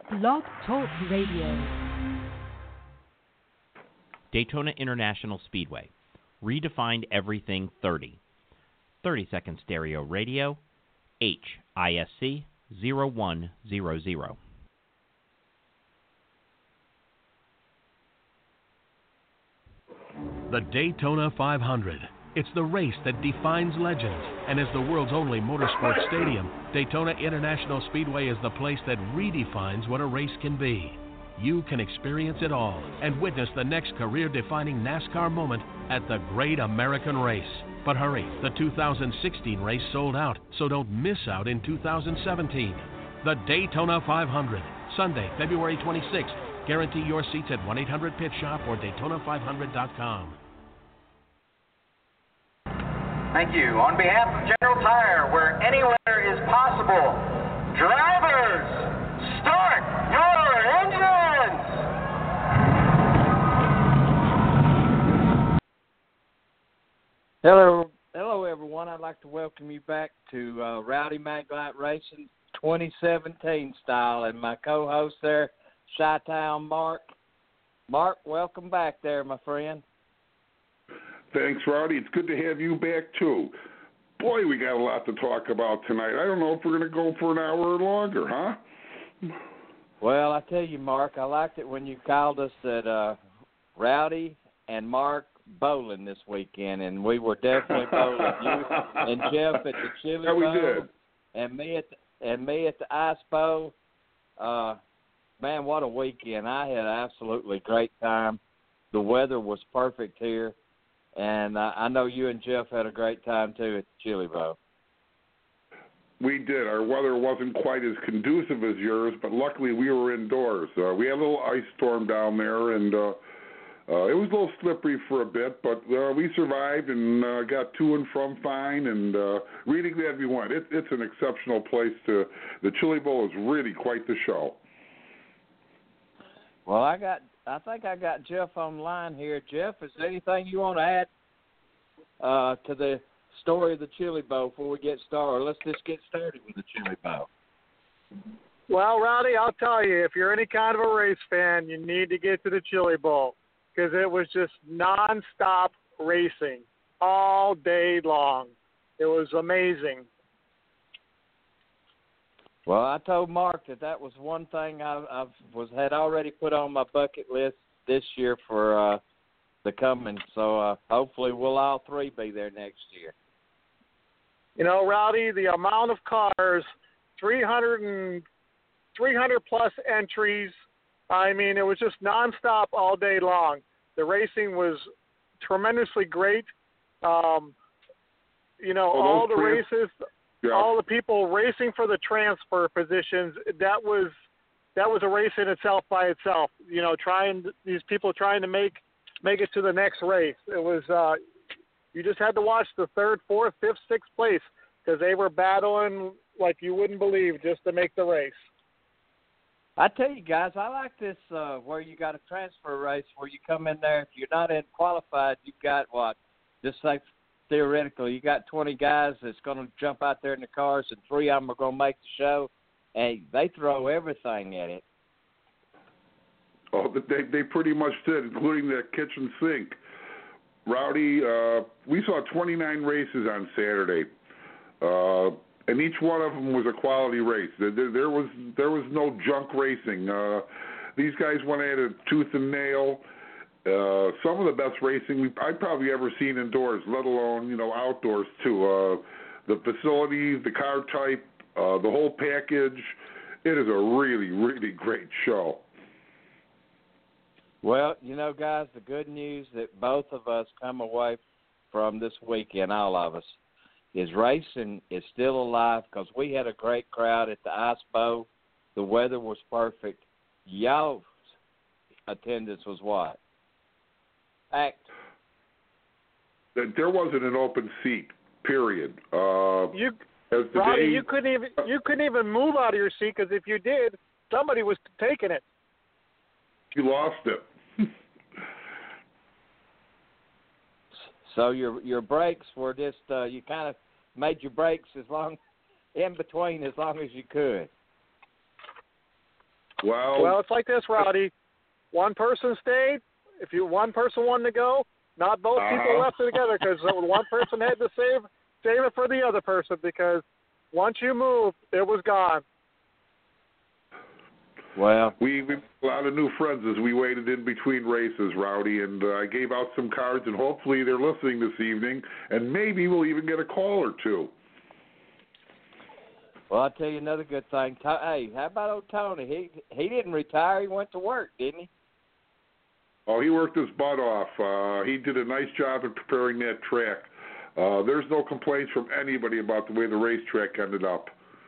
Blog Talk Radio. Daytona International Speedway. Redefined everything 30. 30-second stereo radio. HISC 0100. The Daytona 500. It's the race that defines legends, and as the world's only motorsports stadium, Daytona International Speedway is the place that redefines what a race can be. You can experience it all and witness the next career-defining NASCAR moment at the Great American Race. But hurry, the 2016 race sold out, so don't miss out in 2017. The Daytona 500, Sunday, February 26th. Guarantee your seats at 1-800-PIT-SHOP or Daytona500.com. Thank you. On behalf of General Tire, where anywhere is possible, drivers, start your engines! Hello, everyone. I'd like to welcome you back to Rowdy Maglite Racing 2017 style, and my co-host there, Chi-Town Mark. Mark, welcome back there, my friend. Thanks, Rowdy. It's good to have you back, too. Boy, we got a lot to talk about tonight. I don't know if we're going to go for an hour or longer, huh? Well, I tell you, Mark, I liked it when you called us at Rowdy and Mark bowling this weekend, and we were definitely bowling. You and Jeff at the Chili Bowl. Yeah, we did. And me at the Ice Bowl. Man, what a weekend. I had an absolutely great time. The weather was perfect here. And I know you and Jeff had a great time, too, at the Chili Bowl. We did. Our weather wasn't quite as conducive as yours, but luckily we were indoors. We had a little ice storm down there, and it was a little slippery for a bit, but we survived and got to and from fine, and really glad we went. It's an exceptional place. The Chili Bowl is really quite the show. Well, I think I got Jeff on the line here. Jeff, is there anything you want to add to the story of the Chili Bowl before we get started? Let's just get started with the Chili Bowl. Well, Rowdy, I'll tell you, if you're any kind of a race fan, you need to get to the Chili Bowl because it was just nonstop racing all day long. It was amazing. Well, I told Mark that was one thing had already put on my bucket list this year for the coming. So hopefully we'll all three be there next year. You know, Rowdy, the amount of cars, 300 plus entries. I mean, it was just nonstop all day long. The racing was tremendously great. All the races. Yeah. All the people racing for the transfer positions, that was a race in itself by itself. You know, these people trying to make it to the next race. It was you just had to watch the third, fourth, fifth, sixth place because they were battling like you wouldn't believe just to make the race. I tell you guys, I like this where you got a transfer race where you come in there. If you're not in qualified, you've got just like theoretically, you got 20 guys that's going to jump out there in the cars, and 3 of them are going to make the show, and they throw everything at it. Oh, they pretty much did, including the kitchen sink. Rowdy, we saw 29 races on Saturday, and each one of them was a quality race. There was no junk racing. These guys went at it tooth and nail. Some of the best racing I've probably ever seen indoors, let alone, outdoors too. The facilities, the car type, the whole package, it is a really, really great show. Well, guys, the good news that both of us come away from this weekend, all of us, is racing is still alive because we had a great crowd at the Ice Bowl. The weather was perfect. Y'all's attendance was what? There wasn't an open seat. Period. Roddy, you couldn't even move out of your seat because if you did, somebody was taking it. You lost it. So your breaks were just you kind of made your breaks in between as long as you could. Well, it's like this, Rowdy. One person stayed. If one person wanted to go, not both people left together because one person had to save it for the other person because once you moved, it was gone. Well, we made a lot of new friends as we waited in between races, Rowdy, and I gave out some cards, and hopefully they're listening this evening, and maybe we'll even get a call or two. Well, I'll tell you another good thing. Hey, how about old Tony? He didn't retire. He went to work, didn't he? Oh, he worked his butt off. He did a nice job of preparing that track. There's no complaints from anybody about the way the racetrack ended up.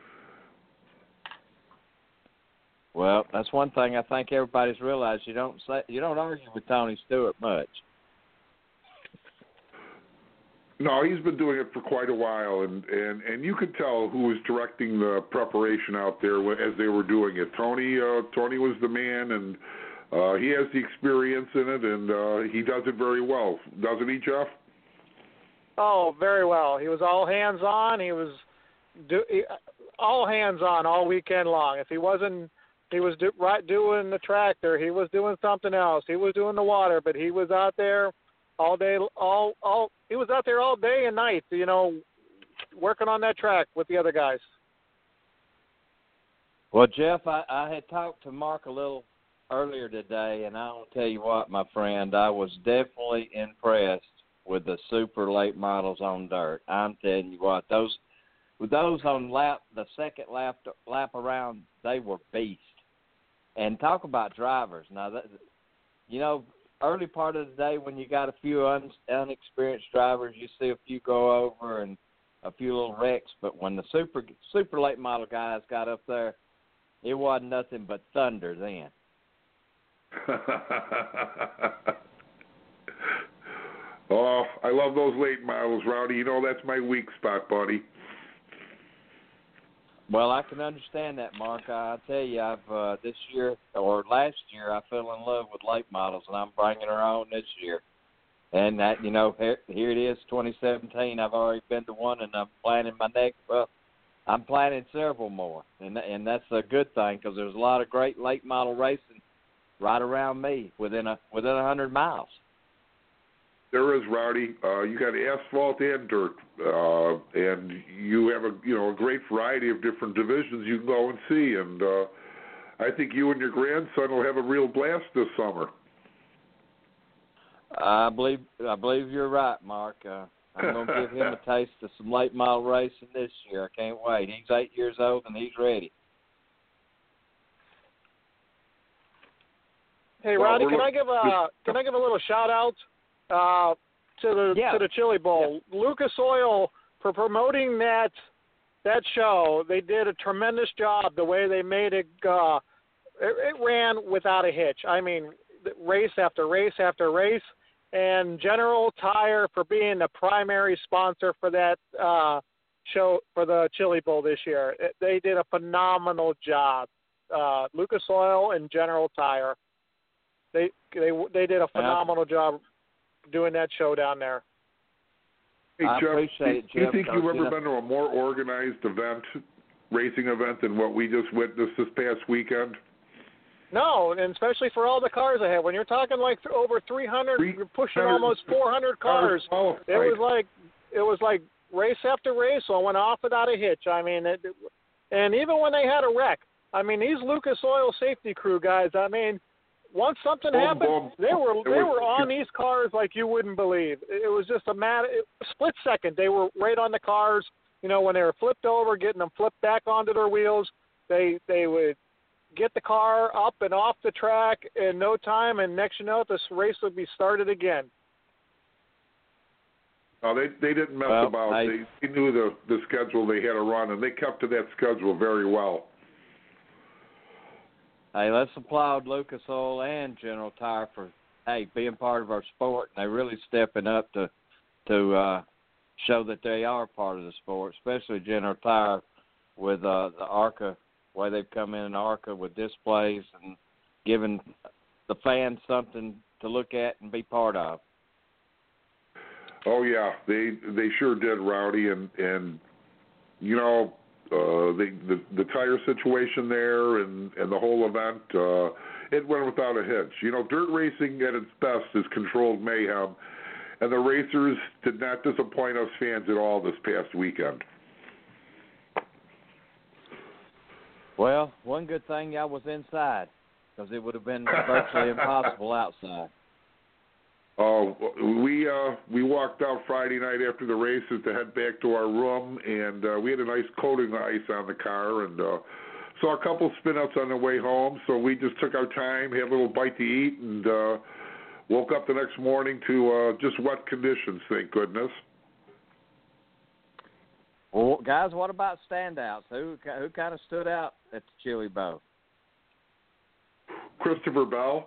Well, that's one thing I think everybody's realized. You don't argue with Tony Stewart much. No, he's been doing it for quite a while, and you could tell who was directing the preparation out there as they were doing it. Tony was the man, and he has the experience in it, and he does it very well, doesn't he, Jeff? Oh, very well. He was all hands on. He was all hands on all weekend long. If he wasn't, he was doing the tractor. He was doing something else. He was doing the water, but he was out there all day. He was out there all day and night, working on that track with the other guys. Well, Jeff, I had talked to Mark a little earlier today, and I'll tell you what, my friend, I was definitely impressed with the super late models on dirt. I'm telling you what, those on the second lap around, they were beasts. And talk about drivers. Now, early part of the day when you got a few unexperienced drivers, you see a few go over and a few little wrecks. But when the super late model guys got up there, it wasn't nothing but thunder then. Oh, I love those late models, Rowdy. That's my weak spot, buddy. Well, I can understand that, Mark. I tell you, I've this year or last year, I fell in love with late models, and I'm bringing her on this year. And that, here it is, 2017. I've already been to one, and I'm planning my next. Well, I'm planning several more, and that's a good thing because there's a lot of great late model racing right around me within 100 miles. There is, Rowdy. You got asphalt and dirt, and you have a great variety of different divisions you can go and see. And I think you and your grandson will have a real blast this summer. I believe you're right, Mark. I'm going to give him a taste of some late model racing this year. I can't wait. He's 8 years old and he's ready. Hey, Rowdy, can I give a little shout out to the Chili Bowl? Yeah. Lucas Oil, for promoting that show, they did a tremendous job. The way they made it, it ran without a hitch. I mean, race after race after race. And General Tire for being the primary sponsor for that show for the Chili Bowl this year. They did a phenomenal job. Lucas Oil and General Tire. They did a phenomenal job doing that show down there. Hey, I Jeff, appreciate it, Jeff. Do you think you've ever been to a more organized racing event than what we just witnessed this past weekend? No, and especially for all the cars I had. When you're talking like over 300, you're pushing almost 400 cars. It was like race after race, so I went off without a hitch. I mean, and even when they had a wreck, I mean, these Lucas Oil safety crew guys, I mean, once something happened, they were on these cars like you wouldn't believe. It was just a split second. They were right on the cars. When they were flipped over, getting them flipped back onto their wheels, they would get the car up and off the track in no time, and next you know, this race would be started again. No, they didn't mess about. They knew the schedule they had to run, and they kept to that schedule very well. Hey, let's applaud Lucas Oil and General Tire for being part of our sport, and they're really stepping up to show that they are part of the sport, especially General Tire with the ARCA. Why they've come in ARCA with displays and giving the fans something to look at and be part of. Oh yeah, they sure did, Rowdy, and the tire situation there and the whole event, it went without a hitch. You know, dirt racing at its best is controlled mayhem, and the racers did not disappoint us fans at all this past weekend. Well, one good thing I was inside, because it would have been virtually impossible outside. We walked out Friday night after the races to head back to our room, and we had a nice coating of ice on the car, and saw a couple spin-outs on the way home, so we just took our time, had a little bite to eat, and woke up the next morning to just wet conditions, thank goodness. Well, guys, what about standouts? Who kind of stood out at the Chili Bowl? Christopher Bell.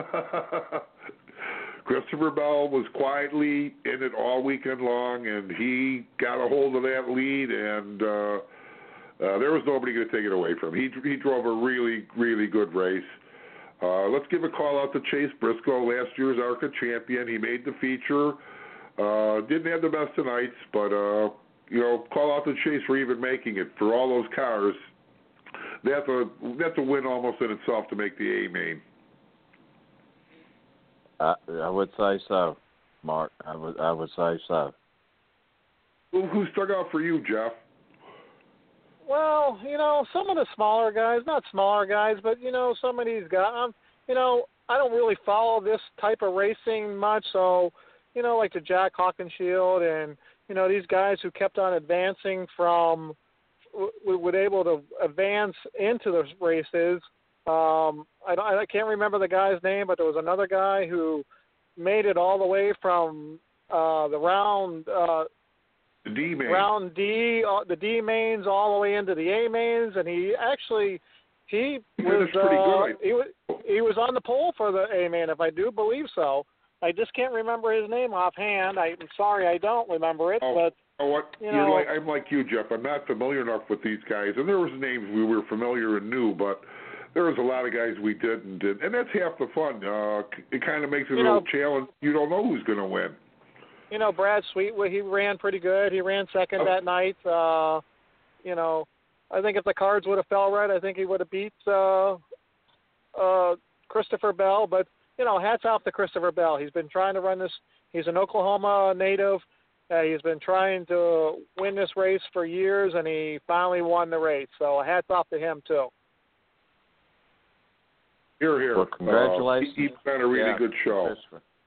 Christopher Bell was quietly in it all weekend long, and he got a hold of that lead, and there was nobody going to take it away from him. He drove a really, really good race. Let's give a call out to Chase Briscoe, last year's ARCA champion. He made the feature. Didn't have the best of nights, but, call out to Chase for even making it. For all those cars, that's a win almost in itself to make the A main. I would say so, Mark. I would say so. Who stuck out for you, Jeff? Well, some of the smaller guys, not smaller guys, but, some of these guys, I don't really follow this type of racing much, so, like the Jack Hawkinshield and, these guys who kept on advancing were able to advance into the races. I can't remember the guy's name, but there was another guy who made it all the way from the round the D main. Round D, the D mains all the way into the A mains, and he was pretty good. He was on the pole for the A main, if I do believe so. I just can't remember his name offhand. I'm sorry, I don't remember it. But I'm like you, Jeff. I'm not familiar enough with these guys, and there was names we were familiar and knew, but there was a lot of guys we didn't, and that's half the fun. It kind of makes it a little challenge. You don't know who's going to win. Brad Sweetwood, he ran pretty good. He ran second that night. I think if the cards would have fell right, I think he would have beat Christopher Bell. But, hats off to Christopher Bell. He's been trying to run this. He's an Oklahoma native. He's been trying to win this race for years, and he finally won the race. So hats off to him, too. Here. Well, congratulations. He's done a really good show.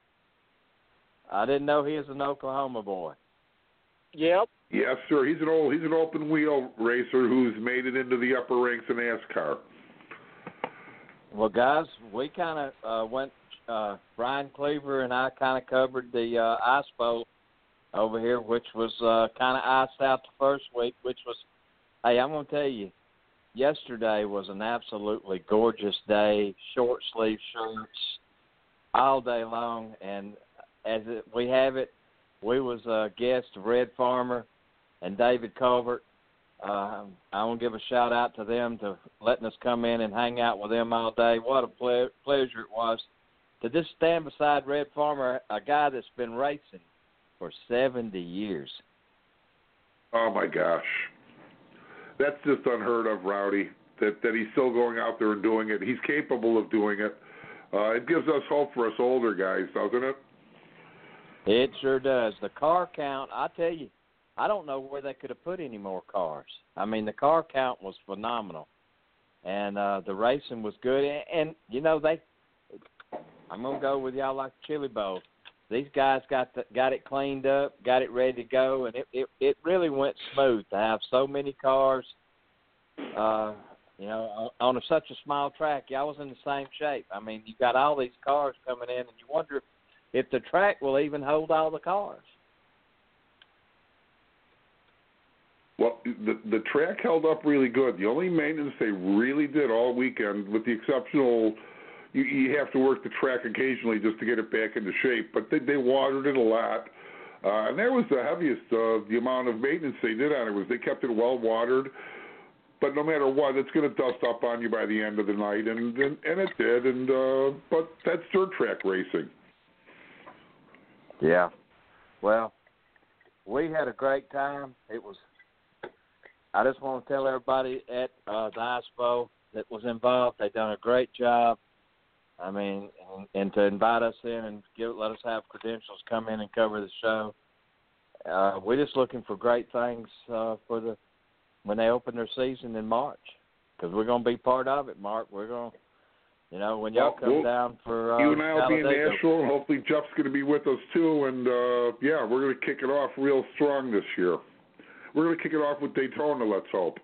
I didn't know he was an Oklahoma boy. Yep. Yes, sir. He's an open wheel racer who's made it into the upper ranks in NASCAR. Well, guys, we kind of went. Brian Cleaver and I kind of covered the Ice Bowl over here, which was kind of iced out the first week. Which was, hey, I'm going to tell you, yesterday was an absolutely gorgeous day. Short sleeve shirts all day long, and we have it, we was a guest of Red Farmer and David Culvert. I want to give a shout out to them to letting us come in and hang out with them all day. What a pleasure it was to just stand beside Red Farmer, a guy that's been racing for 70 years. Oh my gosh, that's just unheard of, Rowdy. That he's still going out there and doing it. He's capable of doing it. It gives us hope for us older guys, doesn't it? It sure does. The car count, I tell you, I don't know where they could have put any more cars. I mean, the car count was phenomenal, and the racing was good. And I'm gonna go with y'all like the Chili Bowl. These guys got it cleaned up, got it ready to go, and it really went smooth to have so many cars. On such a small track, y'all was in the same shape. I mean, you got all these cars coming in, and you wonder if the track will even hold all the cars. Well, the track held up really good. The only maintenance they really did all weekend, with the exceptional, you have to work the track occasionally just to get it back into shape, but they watered it a lot. And that was the heaviest, the amount of maintenance they did on it was they kept it well watered. But no matter what, it's going to dust up on you by the end of the night, and it did. But that's dirt track racing. Yeah. Well, we had a great time. It was I just want to tell everybody at the Ice Bowl that was involved, they've done a great job. I mean, and to invite us in and let us have credentials, come in and cover the show. We're just looking for great things when they open their season in March, because we're going to be part of it, Mark. We're going to, when y'all come down for you and I will be in Talladega. Nashville, and hopefully Jeff's going to be with us too. And we're going to kick it off real strong this year. We're going to kick it off with Daytona. Let's hope.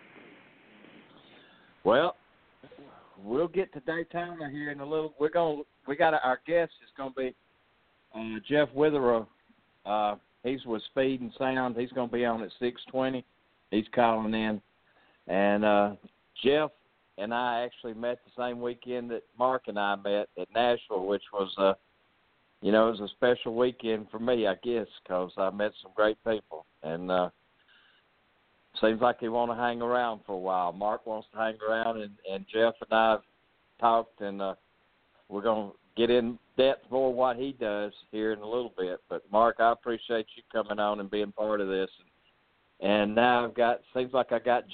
Well, we'll get to Daytona here in a little. Our guest is going to be Jeff Witherow. He's with Speed and Sound. He's going to be on at 6:20. He's calling in, and Jeff and I actually met the same weekend that Mark and I met at Nashville, which was it was a special weekend for me, I guess, because I met some great people, and seems like they want to hang around for a while. Mark wants to hang around, and Jeff and I have talked, and we're going to get in depth more what he does here in a little bit. But, Mark, I appreciate you coming on and being part of this. And now seems like I got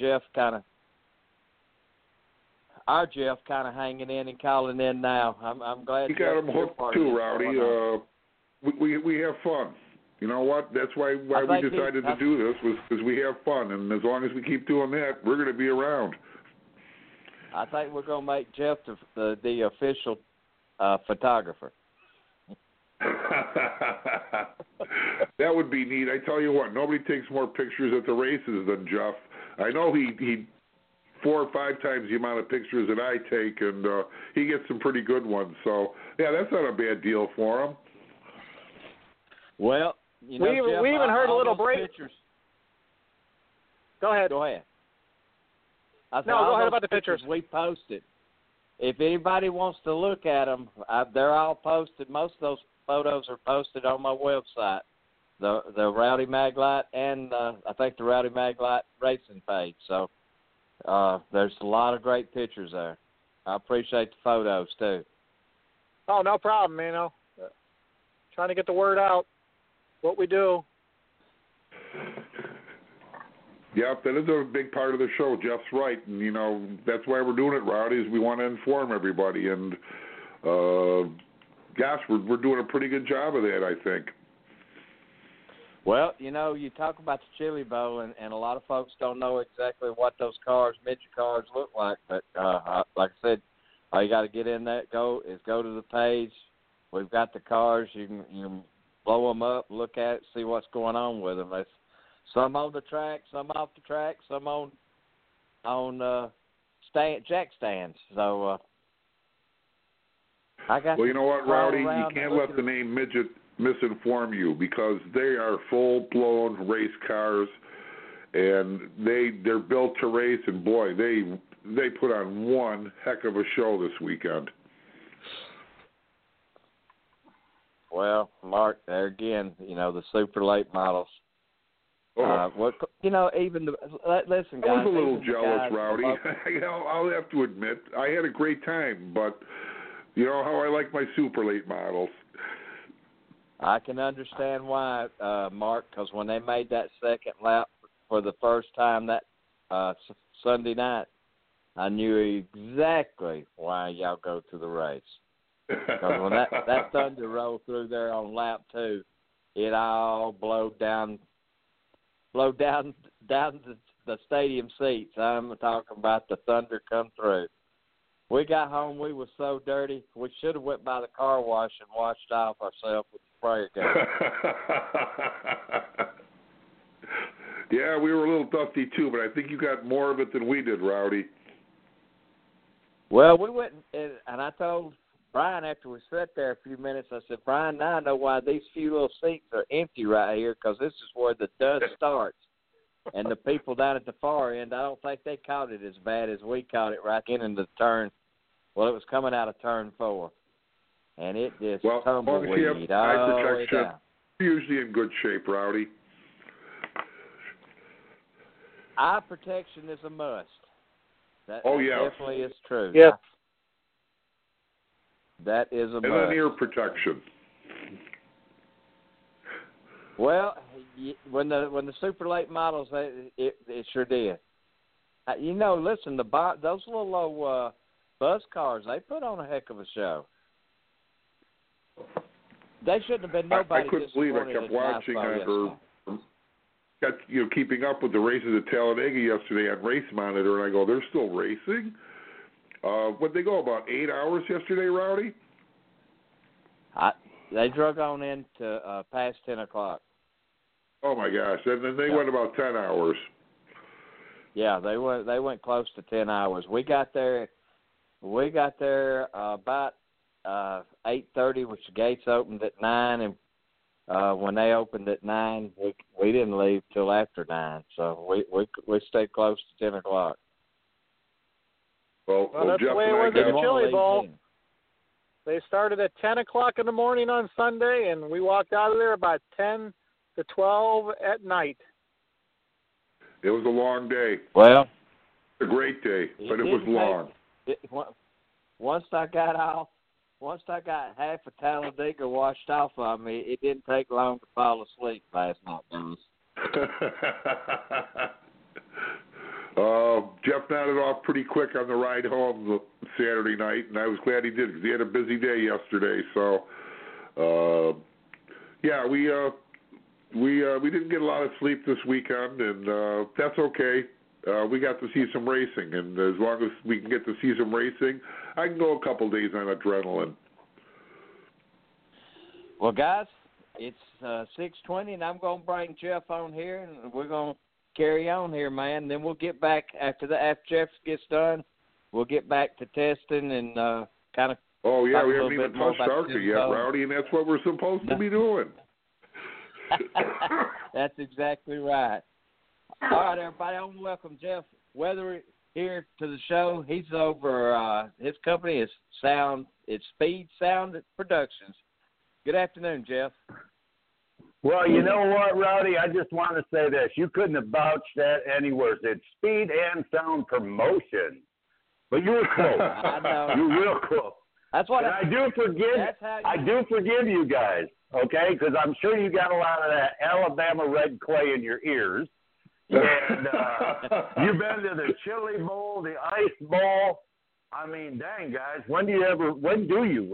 our Jeff kind of hanging in and calling in now. I'm glad you got him hooked too, Rowdy. We have fun. You know what? That's why we decided to do this, was because we have fun. And as long as we keep doing that, we're going to be around. I think we're going to make Jeff the official photographer. That would be neat. I tell you what, nobody takes more pictures at the races than Jeff. I know he 4 or 5 times the amount of pictures that I take, and he gets some pretty good ones. So, yeah, that's not a bad deal for him. Well, we Jeff, even heard a little break. Pictures. Go ahead. Go ahead about the pictures. We posted. If anybody wants to look at them, they're all posted. Most of those photos are posted on my website, the Rowdy Maglite, and I think the Rowdy Maglite racing page. So there's a lot of great pictures there. I appreciate the photos too. Oh, no problem, trying to get the word out, what we do. Yeah, that is a big part of the show. Jeff's right, and that's why we're doing it, Rowdy, is we want to inform everybody, and gosh, we're doing a pretty good job of that, I think. Well, you talk about the Chili Bowl, and a lot of folks don't know exactly what those midget cars look like, but like I said, all you got to get in there, go to the page. We've got the cars. You can blow them up, look at it, see what's going on with them. Some on the track, some off the track, some on jack stands. So I got. Well, you know what, Rowdy, you can't let the name midget misinform you, because they are full-blown race cars, and they're built to race. And boy, they put on one heck of a show this weekend. Well, Mark, there again, the super late models. Even listen, guys. I was a little jealous, Rowdy. I'll have to admit, I had a great time, but you know how I like my super late models. I can understand why, Mark, because when they made that second lap for the first time that Sunday night, I knew exactly why y'all go to the race. Because when that thunder rolled through there on lap 2, it all blowed down the stadium seats. I'm talking about the thunder come through. We got home. We were so dirty. We should have went by the car wash and washed off ourselves with the sprayer gun. Yeah, we were a little dusty too, but I think you got more of it than we did, Rowdy. Well, we went, and I told Brian after we sat there a few minutes, I said, Brian, now I know why these few little seats are empty right here, because this is where the dust starts. And the people down at the far end, I don't think they caught it as bad as we caught it right into the turn. Well, it was coming out of turn 4. And it just tumbleweed all the way down. You're usually in good shape, Rowdy. Eye protection is a must. That definitely is true. Yep. That is a must. And then ear protection. Well, when the super late models, it sure did. Listen, those little low buzz cars, they put on a heck of a show. They shouldn't have been nobody. I couldn't believe I kept watching keeping up with the races at Talladega yesterday on Race Monitor, and I go, they're still racing? What'd they go, about 8 hours yesterday, Rowdy? They drug on into past 10 o'clock. Oh, my gosh. And then they went about 10 hours. Yeah, they went close to 10 hours. We got there about 8:30, which the gates opened at 9, and when they opened at 9, we didn't leave till after 9, so we stayed close to 10 o'clock. Well, that's Jeff the way it was at the Chili Bowl. They started at 10 o'clock in the morning on Sunday, and we walked out of there about 10 to 12 at night. It was a long day. Well, a great day, but it was long. Once I got half of Talladega washed off of me, it didn't take long to fall asleep last night, guys. Jeff nodded off pretty quick on the ride home Saturday night, and I was glad he did because he had a busy day yesterday. So, we didn't get a lot of sleep this weekend, and that's okay. We got to see some racing, and as long as we can get to see some racing, I can go a couple days on adrenaline. Well, guys, it's 6:20, and I'm going to bring Jeff on here, and we're going to carry on here, man. Then we'll get back after Jeff gets done. We'll get back to testing and kind of. Oh yeah, we haven't even touched ARCA yet, Rowdy, and that's what we're supposed to be doing. That's exactly right. All right, everybody, I want to welcome Jeff Weather here to the show. He's over his company is Speed Sound Productions. Good afternoon, Jeff. Well, you know what, Rowdy? I just want to say this. You couldn't have vouched that any worse. It's Speed and Sound Promotion. But you were close. I know. You were real close. That's what I do forgive you guys, okay? Because I'm sure you got a lot of that Alabama red clay in your ears. And you've been to the Chili Bowl, the Ice Bowl. I mean, dang, guys, when do you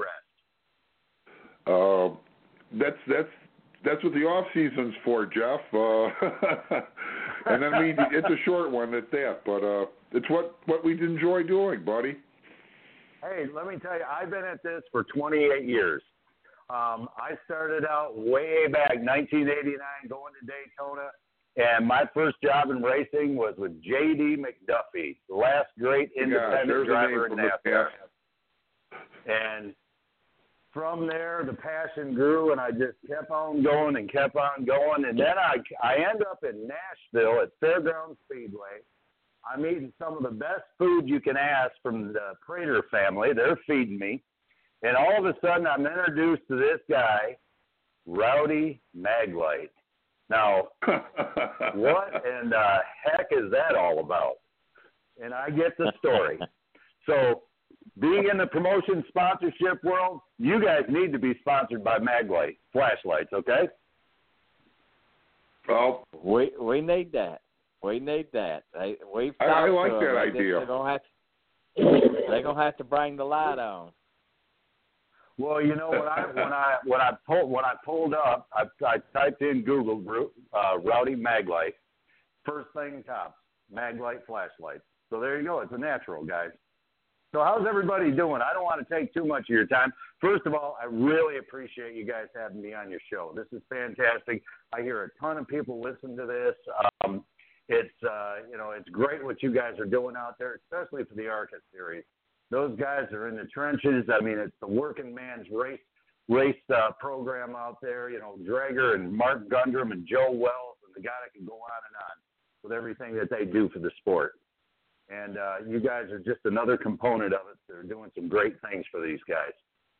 rest? That's what the off season's for, Jeff. And I mean, it's a short one at that, but it's what we enjoy doing, buddy. Hey, let me tell you, I've been at this for 28 years. I started out way back 1989 going to Daytona, and my first job in racing was with J.D. McDuffie, the last great independent driver in NASCAR. And from there, the passion grew, and I just kept on going. And then I end up in Nashville at Fairgrounds Speedway. I'm eating some of the best food you can ask from the Prater family. They're feeding me. And all of a sudden, I'm introduced to this guy, Rowdy Maglite. Now, what in the heck is that all about? And I get the story. So, being in the promotion sponsorship world, you guys need to be sponsored by Maglite flashlights, okay? Well, we need that. We need that. I like that idea. They're gonna have to bring the light on. Well, you know, when I pulled up, I typed in Google Rowdy Maglite. First thing top, Maglite flashlights. So there you go. It's a natural, guys. So how's everybody doing? I don't want to take too much of your time. First of all, I really appreciate you guys having me on your show. This is fantastic. I hear a ton of people listen to this. It's great what you guys are doing out there, especially for the ARCA series. Those guys are in the trenches. I mean, it's the working man's race program out there. You know, Drager and Mark Gundrum and Joe Wells, and the guy that can go on and on with everything that they do for the sport. And you guys are just another component of it. They're doing some great things for these guys.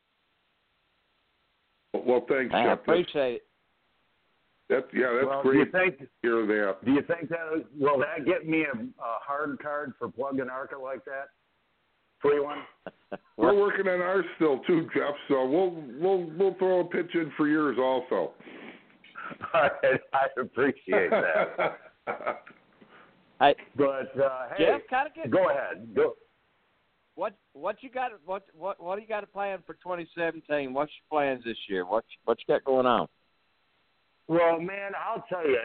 Well, thanks, Jeff. I appreciate it. That's well, great. Do you think that will that get me a hard card for plugging ARCA like that? Free one? We're working on ours still too, Jeff. So we'll throw a pitch in for yours also. I appreciate that. Hey, but hey, Jeff, kind of get. Go ahead. Go. What you got? What do you got a plan for 2017? What's your plans this year? What you got going on? Well, man, I'll tell you,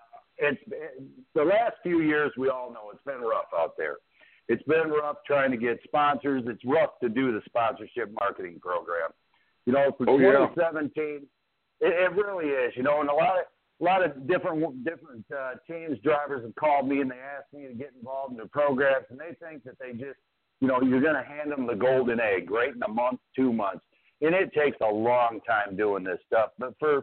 the last few years we all know it's been rough out there. It's been rough trying to get sponsors. It's rough to do the sponsorship marketing program. You know, for 2017, it really is. You know, and a lot of different teams, drivers have called me and they asked me to get involved in the programs, and they think that they just, you know, you're going to hand them the golden egg right in a month, 2 months, and it takes a long time doing this stuff. But for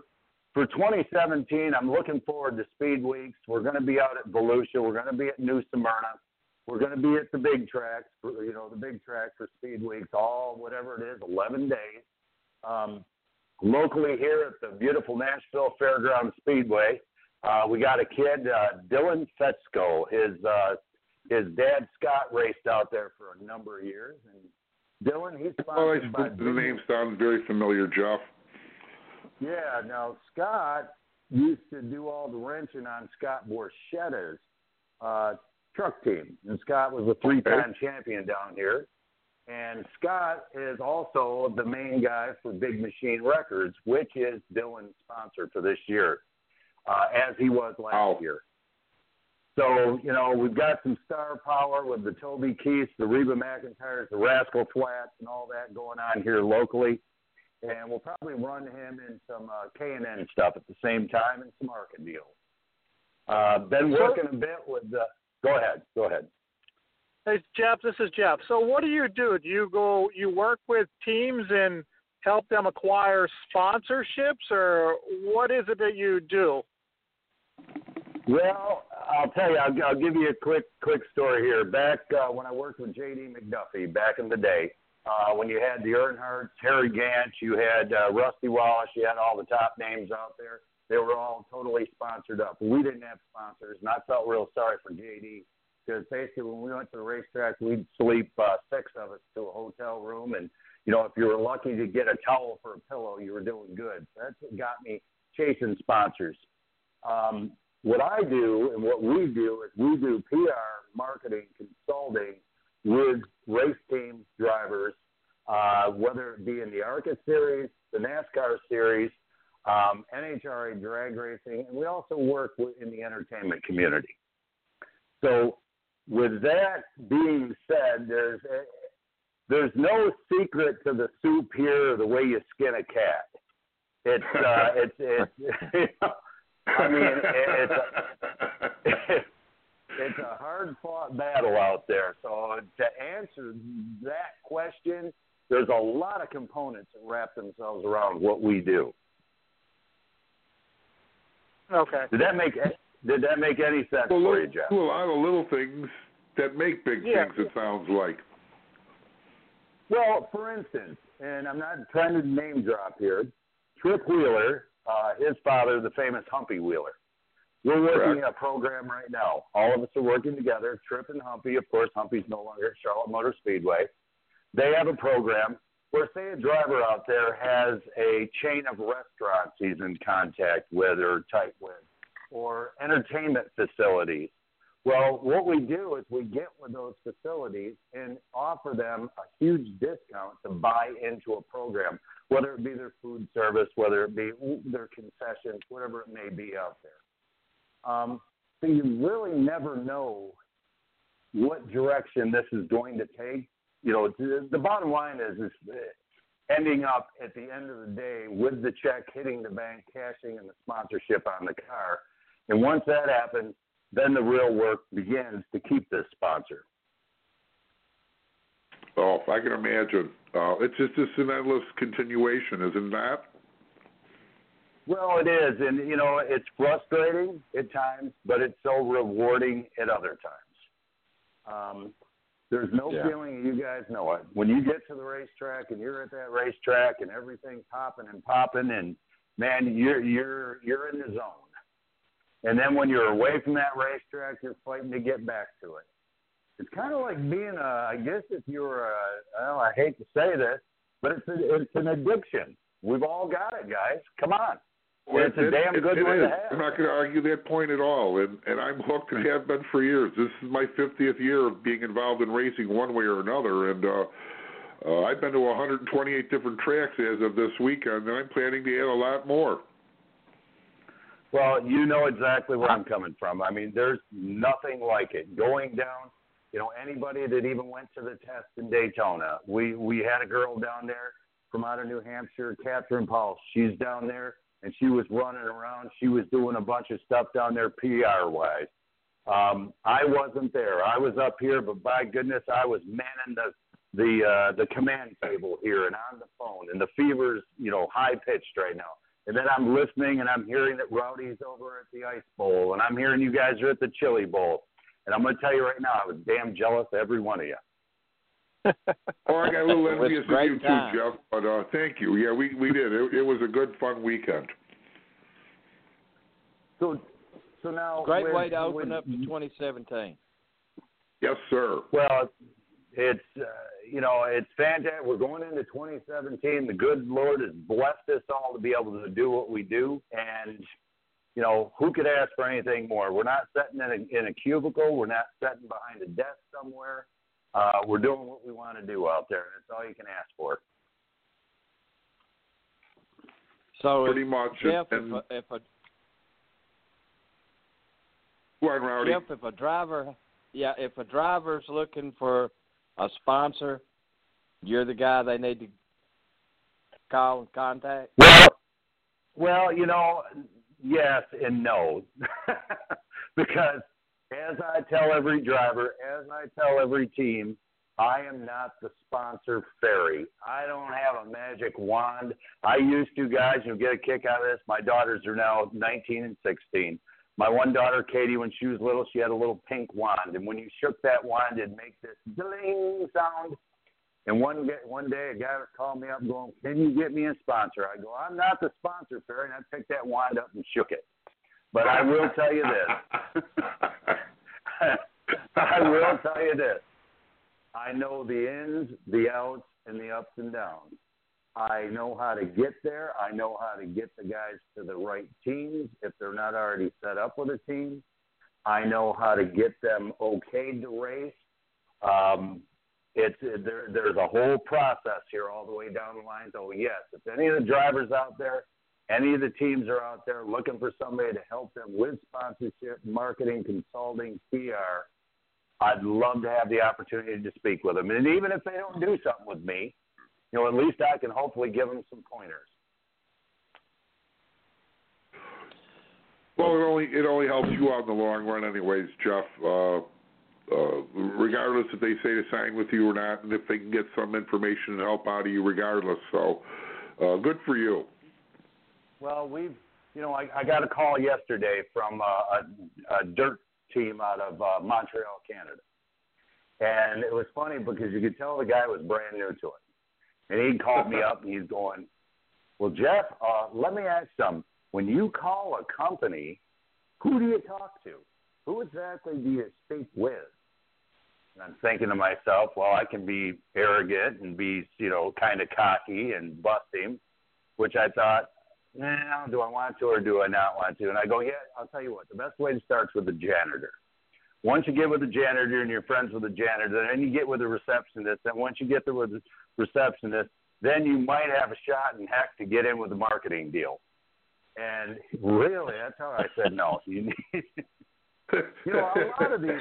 2017, I'm looking forward to Speed Weeks. We're going to be out at Volusia. We're going to be at New Smyrna. We're going to be at the big tracks, the big track for Speed Weeks, all whatever it is, 11 days. Locally here at the beautiful Nashville Fairgrounds Speedway, we got a kid, Dylan Fetzko. His dad, Scott, raced out there for a number of years. And Dylan, he's sponsored by the name sounds very familiar, Jeff. Yeah, now Scott used to do all the wrenching on Scott Borchetta's truck team. And Scott was a 3-time champion down here. And Scott is also the main guy for Big Machine Records, which is Dylan's sponsor for this year, as he was last year. So, you know, we've got some star power with the Toby Keiths, the Reba McIntyres, the Rascal Flats, and all that going on here locally. And we'll probably run him in some K&N stuff at the same time and some ARCA deals. Been working a bit with Go ahead. Hey, Jeff, this is Jeff. So what do? Do you work with teams and help them acquire sponsorships, or what is it that you do? Well, I'll tell you, I'll give you a quick story here. Back when I worked with J.D. McDuffie back in the day, when you had the Earnhardts, Harry Gant, you had Rusty Wallace, you had all the top names out there. They were all totally sponsored up. We didn't have sponsors, and I felt real sorry for J.D. because basically when we went to the racetrack, we'd sleep 6 of us to a hotel room, and, you know, if you were lucky to get a towel for a pillow, you were doing good. That's what got me chasing sponsors. What I do and what we do is we do PR, marketing, consulting with race teams, drivers, whether it be in the ARCA series, the NASCAR series, NHRA drag racing, and we also work in the entertainment community. So with that being said, there's no secret to the soup here or the way you skin a cat. It's you know, I mean, it's a hard-fought battle out there. So to answer that question, there's a lot of components that wrap themselves around what we do. Okay. Did that make any sense for you, Jeff? A lot of little things that make big things, it sounds like. Well, for instance, and I'm not trying to name drop here, Trip Wheeler, his father, the famous Humpy Wheeler. We're working a program right now. All of us are working together, Trip and Humpy. Of course, Humpy's no longer at Charlotte Motor Speedway. They have a program where, say, a driver out there has a chain of restaurants he's in contact with or tight with, or entertainment facilities. Well, what we do is we get with those facilities and offer them a huge discount to buy into a program, whether it be their food service, whether it be their concessions, whatever it may be out there. So you really never know what direction this is going to take. You know, the bottom line is ending up at the end of the day with the check hitting the bank, cashing in the sponsorship on the car. And once that happens, then the real work begins to keep this sponsor. Oh, I can imagine. It's just an endless continuation, isn't that? Well, it is. And, you know, it's frustrating at times, but it's so rewarding at other times. There's no feeling, you guys know it. When you get to the racetrack and you're at that racetrack and everything's popping, and, man, you're in the zone. And then when you're away from that racetrack, you're fighting to get back to it. It's kind of like being I guess if you're I hate to say this, but it's an addiction. We've all got it, guys. Come on. It's a damn good way to have. I'm not going to argue that point at all, and I'm hooked and have been for years. This is my 50th year of being involved in racing one way or another, and I've been to 128 different tracks as of this weekend, and I'm planning to add a lot more. Well, you know exactly where I'm coming from. I mean, there's nothing like it. Going down, anybody that even went to the test in Daytona, we had a girl down there from out of New Hampshire, Catherine Paul. She's down there, and she was running around. She was doing a bunch of stuff down there PR-wise. I wasn't there. I was up here, but by goodness, I was manning the command table here and on the phone, and the fever's, high-pitched right now. And then I'm listening, and I'm hearing that Rowdy's over at the Ice Bowl, and I'm hearing you guys are at the Chili Bowl. And I'm going to tell you right now, I was damn jealous of every one of you. Oh, I got a little envious of you too, Jeff. But thank you. Yeah, we did. It was a good, fun weekend. So now, great way to open up to 2017. Yes, sir. Well, it's it's fantastic. We're going into 2017. The good Lord has blessed us all to be able to do what we do, and who could ask for anything more? We're not sitting in a cubicle. We're not sitting behind a desk somewhere. We're doing what we want to do out there, and that's all you can ask for. So pretty much. Jeff, go on, Rowdy. Jeff, if a driver's looking for a sponsor, you're the guy they need to call and contact? Well, yes and no. Because as I tell every driver, as I tell every team, I am not the sponsor fairy. I don't have a magic wand. I used to, guys, you'll get a kick out of this. My daughters are now 19 and 16. My one daughter, Katie, when she was little, she had a little pink wand. And when you shook that wand, it'd make this ding sound. And one day, a guy called me up going, "Can you get me a sponsor?" I go, "I'm not the sponsor, fairy." And I picked that wand up and shook it. But I will tell you this. I know the ins, the outs, and the ups and downs. I know how to get there. I know how to get the guys to the right teams if they're not already set up with a team. I know how to get them okayed to race. There's a whole process here all the way down the line. So, yes, if any of the drivers out there, any of the teams are out there looking for somebody to help them with sponsorship, marketing, consulting, PR, I'd love to have the opportunity to speak with them. And even if they don't do something with me, at least I can hopefully give them some pointers. Well, it only helps you out in the long run anyways, Jeff. Regardless if they say to sign with you or not, and if they can get some information and help out of you regardless. So, good for you. Well, I got a call yesterday from a dirt team out of Montreal, Canada. And it was funny because you could tell the guy was brand new to it. And he called me up and he's going, "Well, Jeff, let me ask something. When you call a company, who do you talk to? Who exactly do you speak with?" And I'm thinking to myself, well, I can be arrogant and be, kind of cocky and bust him, which I thought, do I want to or do I not want to? And I go, yeah, I'll tell you what, the best way to start is with the janitor. Once you get with the janitor and you're friends with the janitor, then you get with the receptionist. And once you get there with the receptionist, then you might have a shot in heck to get in with the marketing deal. And really, that's how I said no. You need, a lot of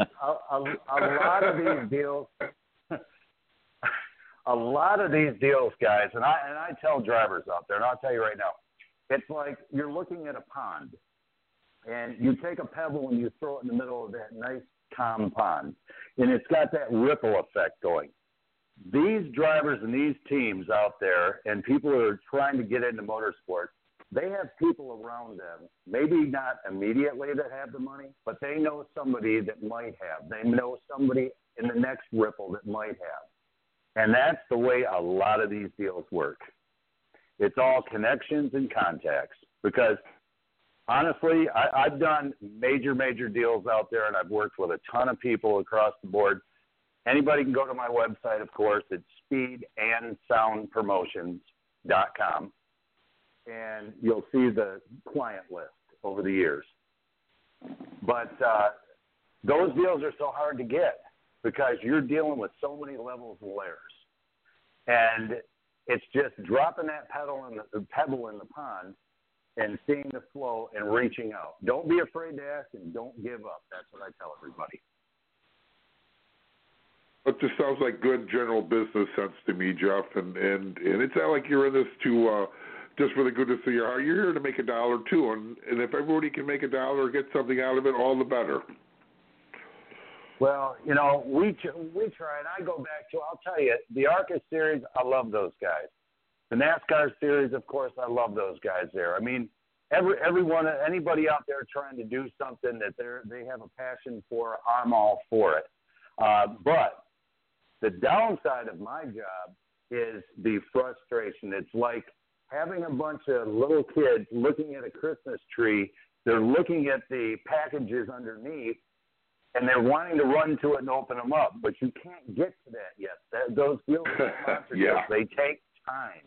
these deals, guys. And I tell drivers out there, and I'll tell you right now, it's like you're looking at a pond, and you take a pebble and you throw it in the middle of that nice, calm pond, and it's got that ripple effect going. These drivers and these teams out there, and people who are trying to get into motorsports, they have people around them, maybe not immediately that have the money, but they know somebody that might have. They know somebody in the next ripple that might have. And that's the way a lot of these deals work. It's all connections and contacts. Because, honestly, I've done major deals out there, and I've worked with a ton of people across the board. Anybody can go to my website, of course. It's speedandsoundpromotions.com. and you'll see the client list over the years. But those deals are so hard to get because you're dealing with so many levels and layers. And it's just dropping that pebble in the pond and seeing the flow and reaching out. Don't be afraid to ask and don't give up. That's what I tell everybody. It just sounds like good general business sense to me, Jeff. And it's not like you're in this to just for the goodness of your heart. You're here to make $1 too. And if everybody can make $1 or get something out of it, all the better. Well, we try, and I go back to, I'll tell you, the ARCA series, I love those guys. The NASCAR series, of course, I love those guys there. I mean, everyone, anybody out there trying to do something that they have a passion for, I'm all for it. But the downside of my job is the frustration. It's like having a bunch of little kids looking at a Christmas tree. They're looking at the packages underneath, and they're wanting to run to it and open them up, but you can't get to that yet. Those deals are sponsorships. They take time.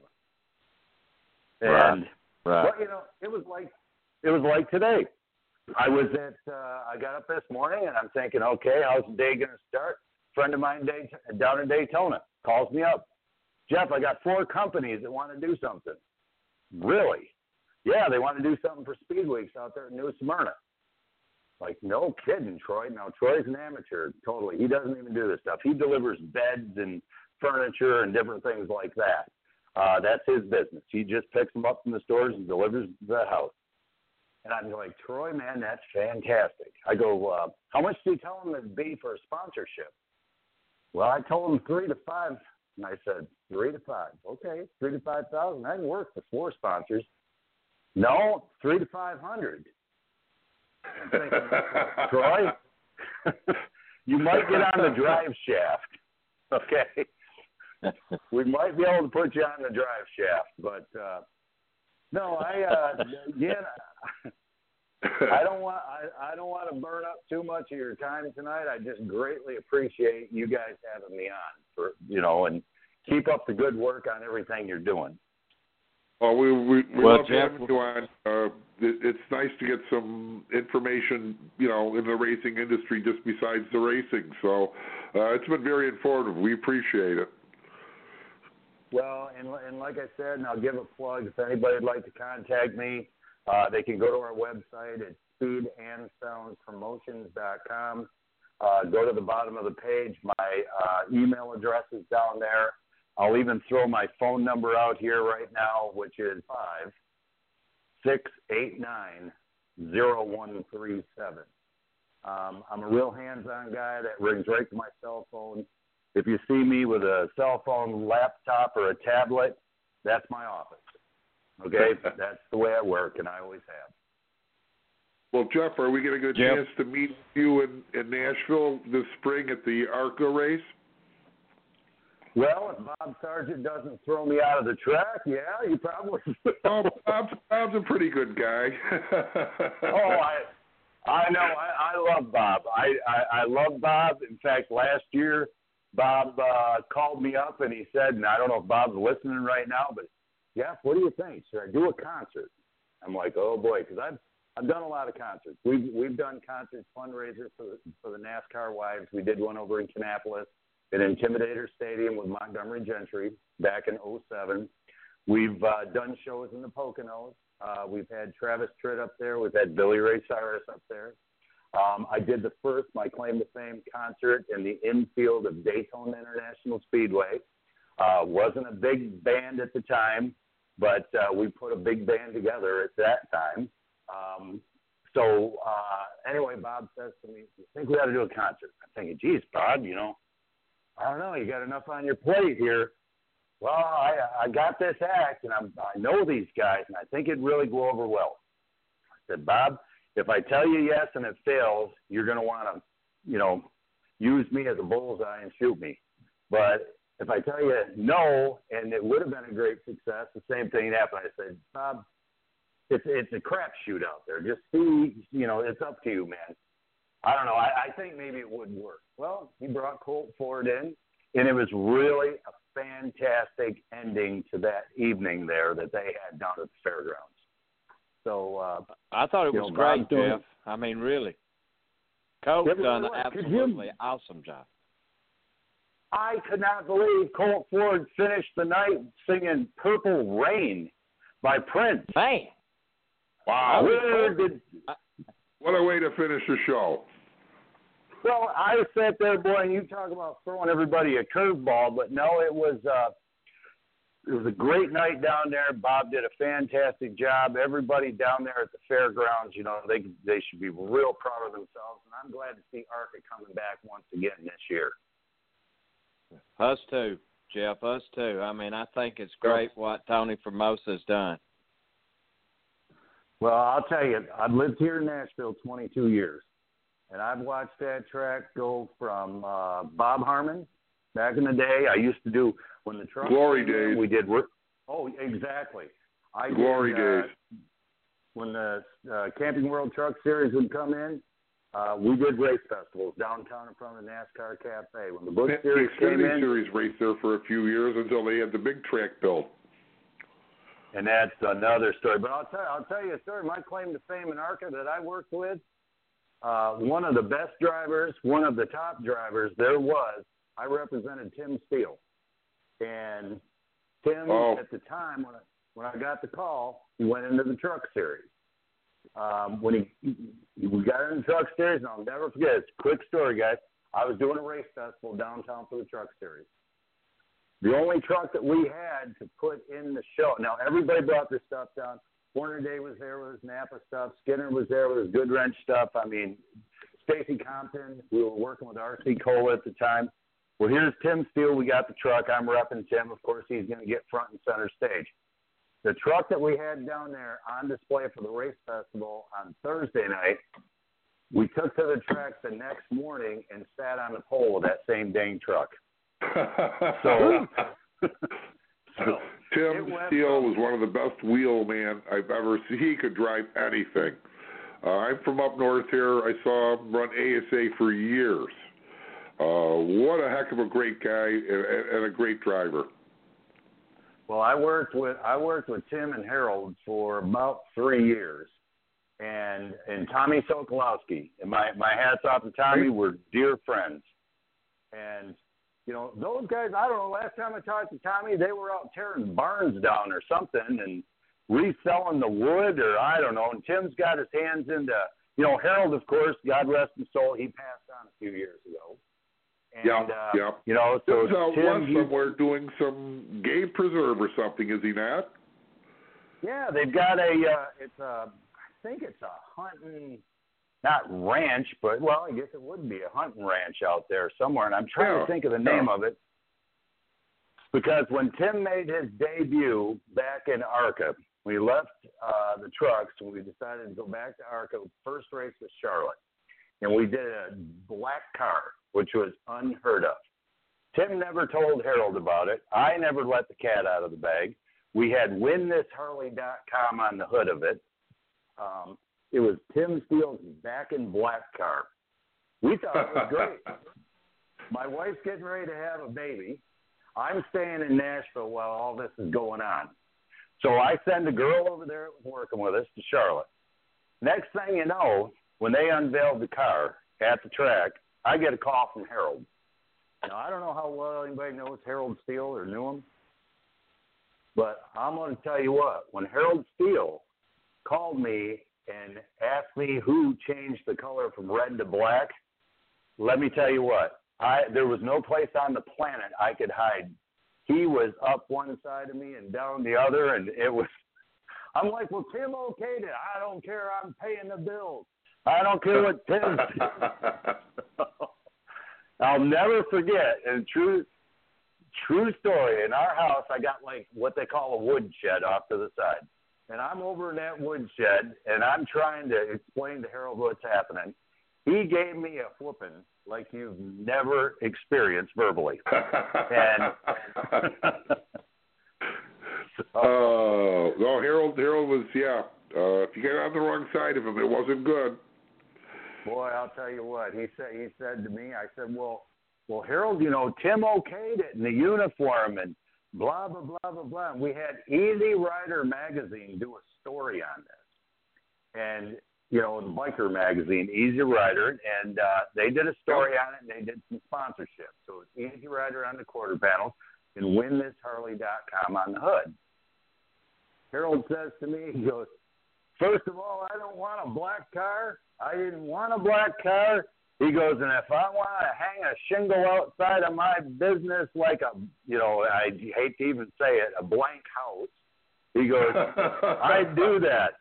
And right. But it was like today. I got up this morning and I'm thinking, okay, how's the day going to start? A friend of mine down in Daytona calls me up. Jeff, I got 4 companies that want to do something. Really? Yeah, they want to do something for Speed Weeks out there in New Smyrna. Like, no kidding, Troy. Now, Troy's an amateur, totally. He doesn't even do this stuff. He delivers beds and furniture and different things like that. That's his business. He just picks them up from the stores and delivers to the house. And I'm like, Troy, man, that's fantastic. I go, how much do you tell them it'd be for a sponsorship? Well, I told them 3 to 5. And I said, 3 to 5. Okay, 3 to 5,000. That can work for 4 sponsors. No, 3 to 500. I'm thinking, Troy, you might get on the drive shaft, okay? We might be able to put you on the drive shaft, but no, I don't want to burn up too much of your time tonight. I just greatly appreciate you guys having me on and keep up the good work on everything you're doing. Well, we love having you on. It's nice to get some information, in the racing industry just besides the racing. So it's been very informative. We appreciate it. Well, and like I said, and I'll give a plug, if anybody would like to contact me, they can go to our website at speedandsoundpromotions.com. Go to the bottom of the page. My email address is down there. I'll even throw my phone number out here right now, which is 5-689-0137. I'm a real hands-on guy. That rings right to my cell phone. If you see me with a cell phone, laptop, or a tablet, that's my office. Okay? That's the way I work, and I always have. Well, Jeff, are we going to get a chance to meet you in Nashville this spring at the ARCA race? Well, if Bob Sargent doesn't throw me out of the track, yeah, you probably will. Oh, Bob's a pretty good guy. I know. I love Bob. I love Bob. In fact, last year, Bob called me up and he said, and I don't know if Bob's listening right now, but, Jeff, what do you think? Should I do a concert? I'm like, oh, boy, because I've done a lot of concerts. We've done concerts, fundraisers for the NASCAR wives. We did one over in Kannapolis at Intimidator Stadium with Montgomery Gentry back in 2007. We've done shows in the Poconos. We've had Travis Tritt up there. We've had Billy Ray Cyrus up there. I did the first, my claim to fame, concert in the infield of Daytona International Speedway. Wasn't a big band at the time, but we put a big band together at that time. Anyway, Bob says to me, I think we ought to do a concert. I'm thinking, geez, Bob, I don't know, you got enough on your plate here. Well, I got this act, and I know these guys, and I think it'd really go over well. I said, Bob, if I tell you yes and it fails, you're going to want to, use me as a bullseye and shoot me. But if I tell you no, and it would have been a great success, the same thing happened. I said, Bob, it's a crapshoot out there. Just see, it's up to you, man. I don't know. I think maybe it would work. Well, he brought Colt Ford in, and it was really a fantastic ending to that evening there that they had down at the fairgrounds. So I thought it was great, Jeff. I mean, really. Colt done an absolutely awesome job. I could not believe Colt Ford finished the night singing Purple Rain by Prince. Man. Wow. What a way to finish the show. Well, I sat there, boy, and you talk about throwing everybody a curveball, but no, it was a great night down there. Bob did a fantastic job. Everybody down there at the fairgrounds, you know, they should be real proud of themselves, and I'm glad to see ARCA coming back once again this year. Us too, Jeff, us too. I mean, I think it's great what Tony Formosa's done. Well, I'll tell you, I've lived here in Nashville 22 years, and I've watched that track go from Bob Harmon back in the day. I used to do when the truck Glory days. We did. Oh, exactly. Glory days. When the Camping World Truck Series would come in, we did race festivals downtown in front of the NASCAR Cafe. When the Busch Series came in, the Xfinity Series raced there for a few years until they had the big track built. And that's another story. But I'll tell you a story. My claim to fame in ARCA that I worked with, one of the best drivers, one of the top drivers there was, I represented Tim Steele. And Tim, at the time, when I got the call, he went into the Truck Series. When we got in the Truck Series, and I'll never forget, it's a quick story, guys. I was doing a race festival downtown for the Truck Series. The only truck that we had to put in the show. Now, everybody brought their stuff down. Horner Day was there with his Napa stuff. Skinner was there with his Good Wrench stuff. I mean, Stacy Compton, we were working with R.C. Cola at the time. Well, here's Tim Steele. We got the truck. I'm repping Tim. Of course, he's going to get front and center stage. The truck that we had down there on display for the race festival on Thursday night, we took to the track the next morning and sat on the pole of that same dang truck. So Tim Steele was one of the best wheel man I've ever seen. He could drive anything. I'm from up north here. I saw him run ASA for years. What a heck of a great guy and a great driver. Well, I worked with Tim and Harold for about 3 years, and Tommy Sokolowski. And my hats off to Tommy. We're dear friends, and you know, those guys, I don't know, last time I talked to Tommy, they were out tearing barns down or something and reselling the wood, or I don't know. And Tim's got his hands into, you know, Harold, of course, God rest his soul, he passed on a few years ago. And, you know, so Tim, somewhere doing some game preserve or something, is he not? Yeah, they've got I think it's a hunting, not ranch, but, well, I guess it would be a hunting ranch out there somewhere, and I'm trying to think of the name of it. Because when Tim made his debut back in ARCA, we left the trucks, and we decided to go back to ARCA. First race was Charlotte, and we did a black car, which was unheard of. Tim never told Harold about it. I never let the cat out of the bag. We had WinThisHarley.com on the hood of it. It was Tim Steele's back in black car. We thought it was great. My wife's getting ready to have a baby. I'm staying in Nashville while all this is going on. So I send a girl over there that was working with us to Charlotte. Next thing you know, when they unveiled the car at the track, I get a call from Harold. Now, I don't know how well anybody knows Harold Steele or knew him, but I'm going to tell you what. When Harold Steele called me and asked me who changed the color from red to black, let me tell you what. There was no place on the planet I could hide. He was up one side of me and down the other, and it was – I'm like, well, Tim okayed it. I don't care. I'm paying the bills. I don't care what Tim said. I'll never forget, and true story, in our house I got like what they call a woodshed off to the side. And I'm over in that woodshed, and I'm trying to explain to Harold what's happening. He gave me a whooping like you've never experienced verbally. And no, Harold was, if you got on the wrong side of him, it wasn't good. Boy, I'll tell you what, he said to me, I said, well, well, Harold, Tim okayed it in the uniform and blah, blah, blah, blah, blah. And we had Easy Rider magazine do a story on this. And, the biker magazine, Easy Rider, and they did a story on it, and they did some sponsorship. So it's Easy Rider on the quarter panels and WinThisHarley.com on the hood. Harold says to me, he goes, first of all, I don't want a black car. I didn't want a black car. He goes, and if I want to hang a shingle outside of my business like I hate to even say it, a blank house, he goes, I'd do that.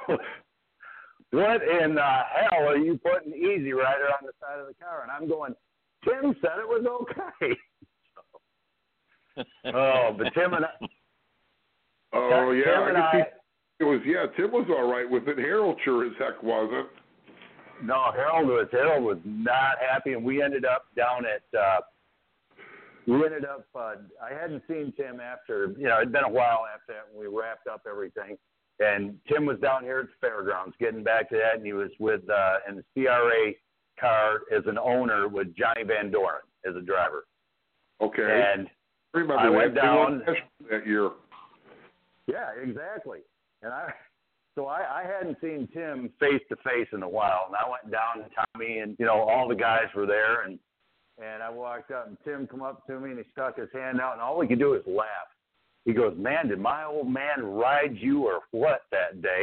What in the hell are you putting Easy Rider on the side of the car? And I'm going, Tim said it was okay. But Tim and I. Oh, yeah. Tim and I, Tim was all right with it. Harold sure as heck wasn't. No, Harold was not happy, and we ended up down at. I hadn't seen Tim after. It'd been a while after that when we wrapped up everything, and Tim was down here at the fairgrounds getting back to that, and he was with in the CRA car as an owner with Johnny Van Doren as a driver. Okay. And remember I went down that year. Yeah, exactly. And I hadn't seen Tim face to face in a while, and I went down to Tommy, and all the guys were there, and I walked up, and Tim come up to me, and he stuck his hand out, and all he could do is laugh. He goes, man, did my old man ride you or what that day?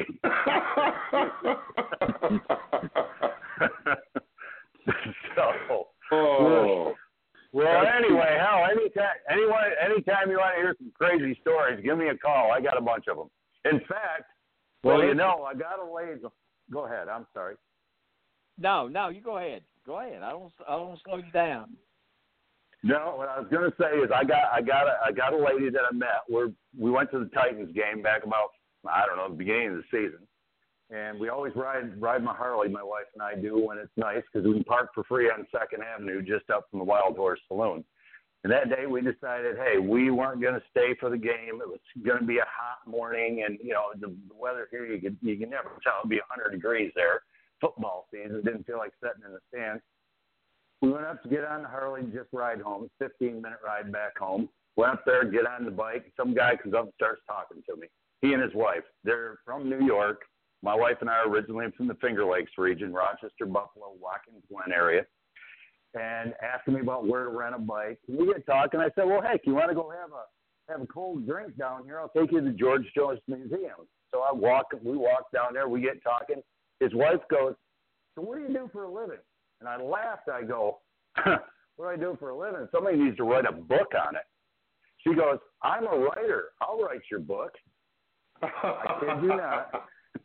Well, anyway, hell, anytime you want to hear some crazy stories, give me a call. I got a bunch of them. In fact, I got a lady. Go ahead. I'm sorry. No, you go ahead. Go ahead. I don't slow you down. No, what I was going to say is I got a lady that I met. We went to the Titans game back about, the beginning of the season. And we always ride my Harley, my wife and I do, when it's nice, because we can park for free on 2nd Avenue just up from the Wild Horse Saloon. And that day we decided, hey, we weren't going to stay for the game. It was going to be a hot morning, and, the weather here, you can never tell. It would be 100 degrees there. Football season, didn't feel like sitting in the stands. We went up to get on the Harley and just ride home, 15-minute ride back home. Went up there, get on the bike. Some guy comes up and starts talking to me. He and his wife, they're from New York. My wife and I are originally from the Finger Lakes region, Rochester, Buffalo, Watkins Glen area, and asking me about where to rent a bike. And we get talking. I said, well, heck, you want to go have a cold drink down here? I'll take you to the George Jones Museum. So we walk down there. We get talking. His wife goes, so what do you do for a living? And I laughed. I go, what do I do for a living? Somebody needs to write a book on it. She goes, I'm a writer. I'll write your book. I kid you not.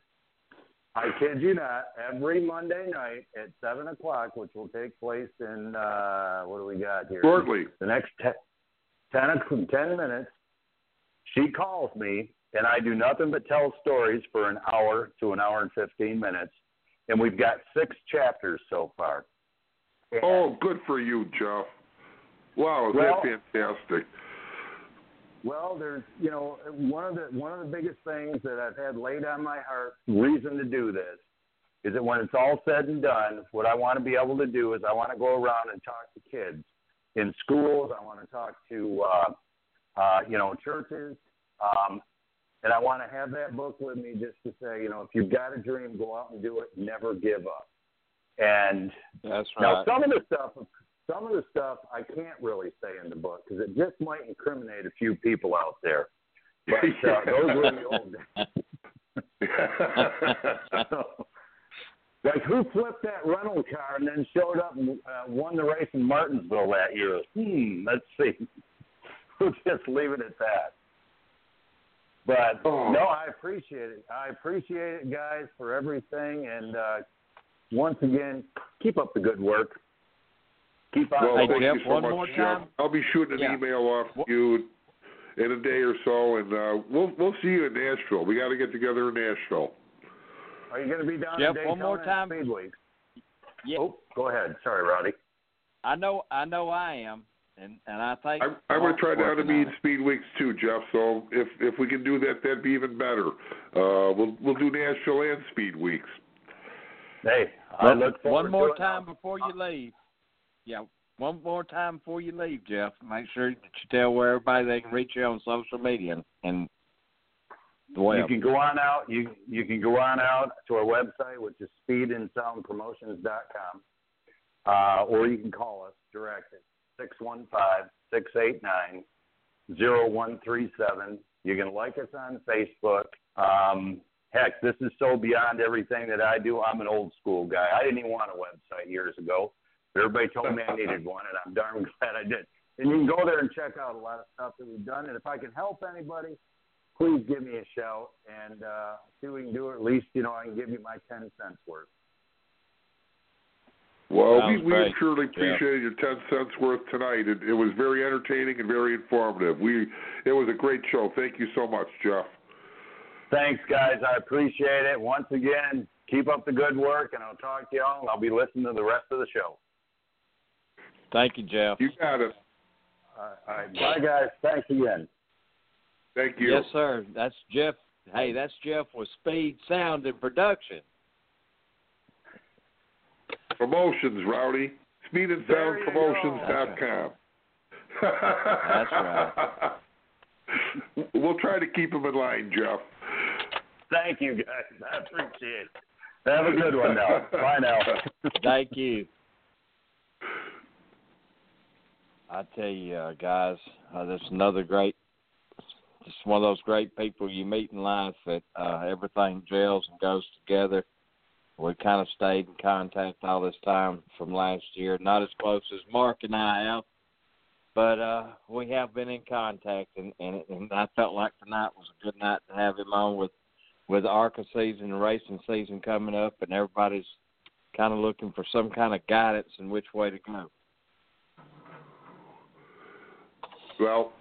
Every Monday night at 7 o'clock, which will take place in, what do we got here? Shortly. The next 10 minutes, she calls me, and I do nothing but tell stories for an hour to an hour and 15 minutes. And we've got 6 chapters so far. And, oh, good for you, Jeff. Wow, that's fantastic. Well, there's, one of the biggest things that I've had laid on my heart, reason to do this, is that when it's all said and done, what I want to be able to do is I want to go around and talk to kids in schools. I want to talk to, churches. And I want to have that book with me just to say, if you've got a dream, go out and do it. Never give up. And that's right. Now, some of the stuff I can't really say in the book because it just might incriminate a few people out there. But those were the old days. Like, who flipped that rental car and then showed up and won the race in Martinsville that year? Let's see. We'll just leave it at that. But, no, I appreciate it. I appreciate it, guys, for everything. And once again, keep up the good work. Keep on. Well, thank Jeff, you so one much, more Jeff. time. I'll be shooting an email off to you in a day or so, and we'll see you in Nashville. We got to get together in Nashville. Are you going to be down Jeff, in Daytona one more time. Speed Week? Yeah. Oh, go ahead. Sorry, Roddy. I know I am, and I think I'm going to try down to be in Speed Weeks too, Jeff. So if we can do that, that'd be even better. We'll do Nashville and Speed Weeks. Hey, I look forward one more to it. time before you leave. Yeah, one more time before you leave, Jeff. Make sure that you tell where everybody they can reach you on social media and the web. You can go on out. You can go on out to our website, which is speedandsoundpromotions.com, or you can call us direct at 615-689-0137. You can like us on Facebook. Heck, this is so beyond everything that I do. I'm an old school guy. I didn't even want a website years ago. Everybody told me I needed one, and I'm darn glad I did. And you can go there and check out a lot of stuff that we've done. And if I can help anybody, please give me a shout and see what we can do. Or at least, I can give you my 10 cents worth. Well, we surely appreciated your 10 cents worth tonight. It was very entertaining and very informative. It was a great show. Thank you so much, Jeff. Thanks, guys. I appreciate it. Once again, keep up the good work, and I'll talk to y'all, and I'll be listening to the rest of the show. Thank you, Jeff. You got it. All right. Bye, guys. Thanks again. Thank you. Yes, sir. That's Jeff. Hey, that's Jeff with Speed, Sound, and Production. Promotions, Rowdy. SpeedandSoundPromotions.com. That's right. We'll try to keep them in line, Jeff. Thank you, guys. I appreciate it. Have a good one now. Bye now. Thank you. I tell you, guys, that's another great, just one of those great people you meet in life that everything gels and goes together. We kind of stayed in contact all this time from last year. Not as close as Mark and I have, but we have been in contact, and I felt like tonight was a good night to have him on with ARCA season and racing season coming up, and everybody's kind of looking for some kind of guidance in which way to go. Well,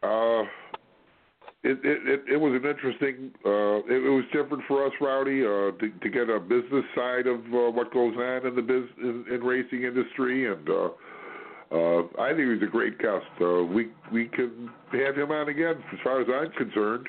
it was an interesting. It was different for us, Rowdy, to get a business side of what goes on in the in racing industry, and I think he was a great guest. We can have him on again, as far as I'm concerned.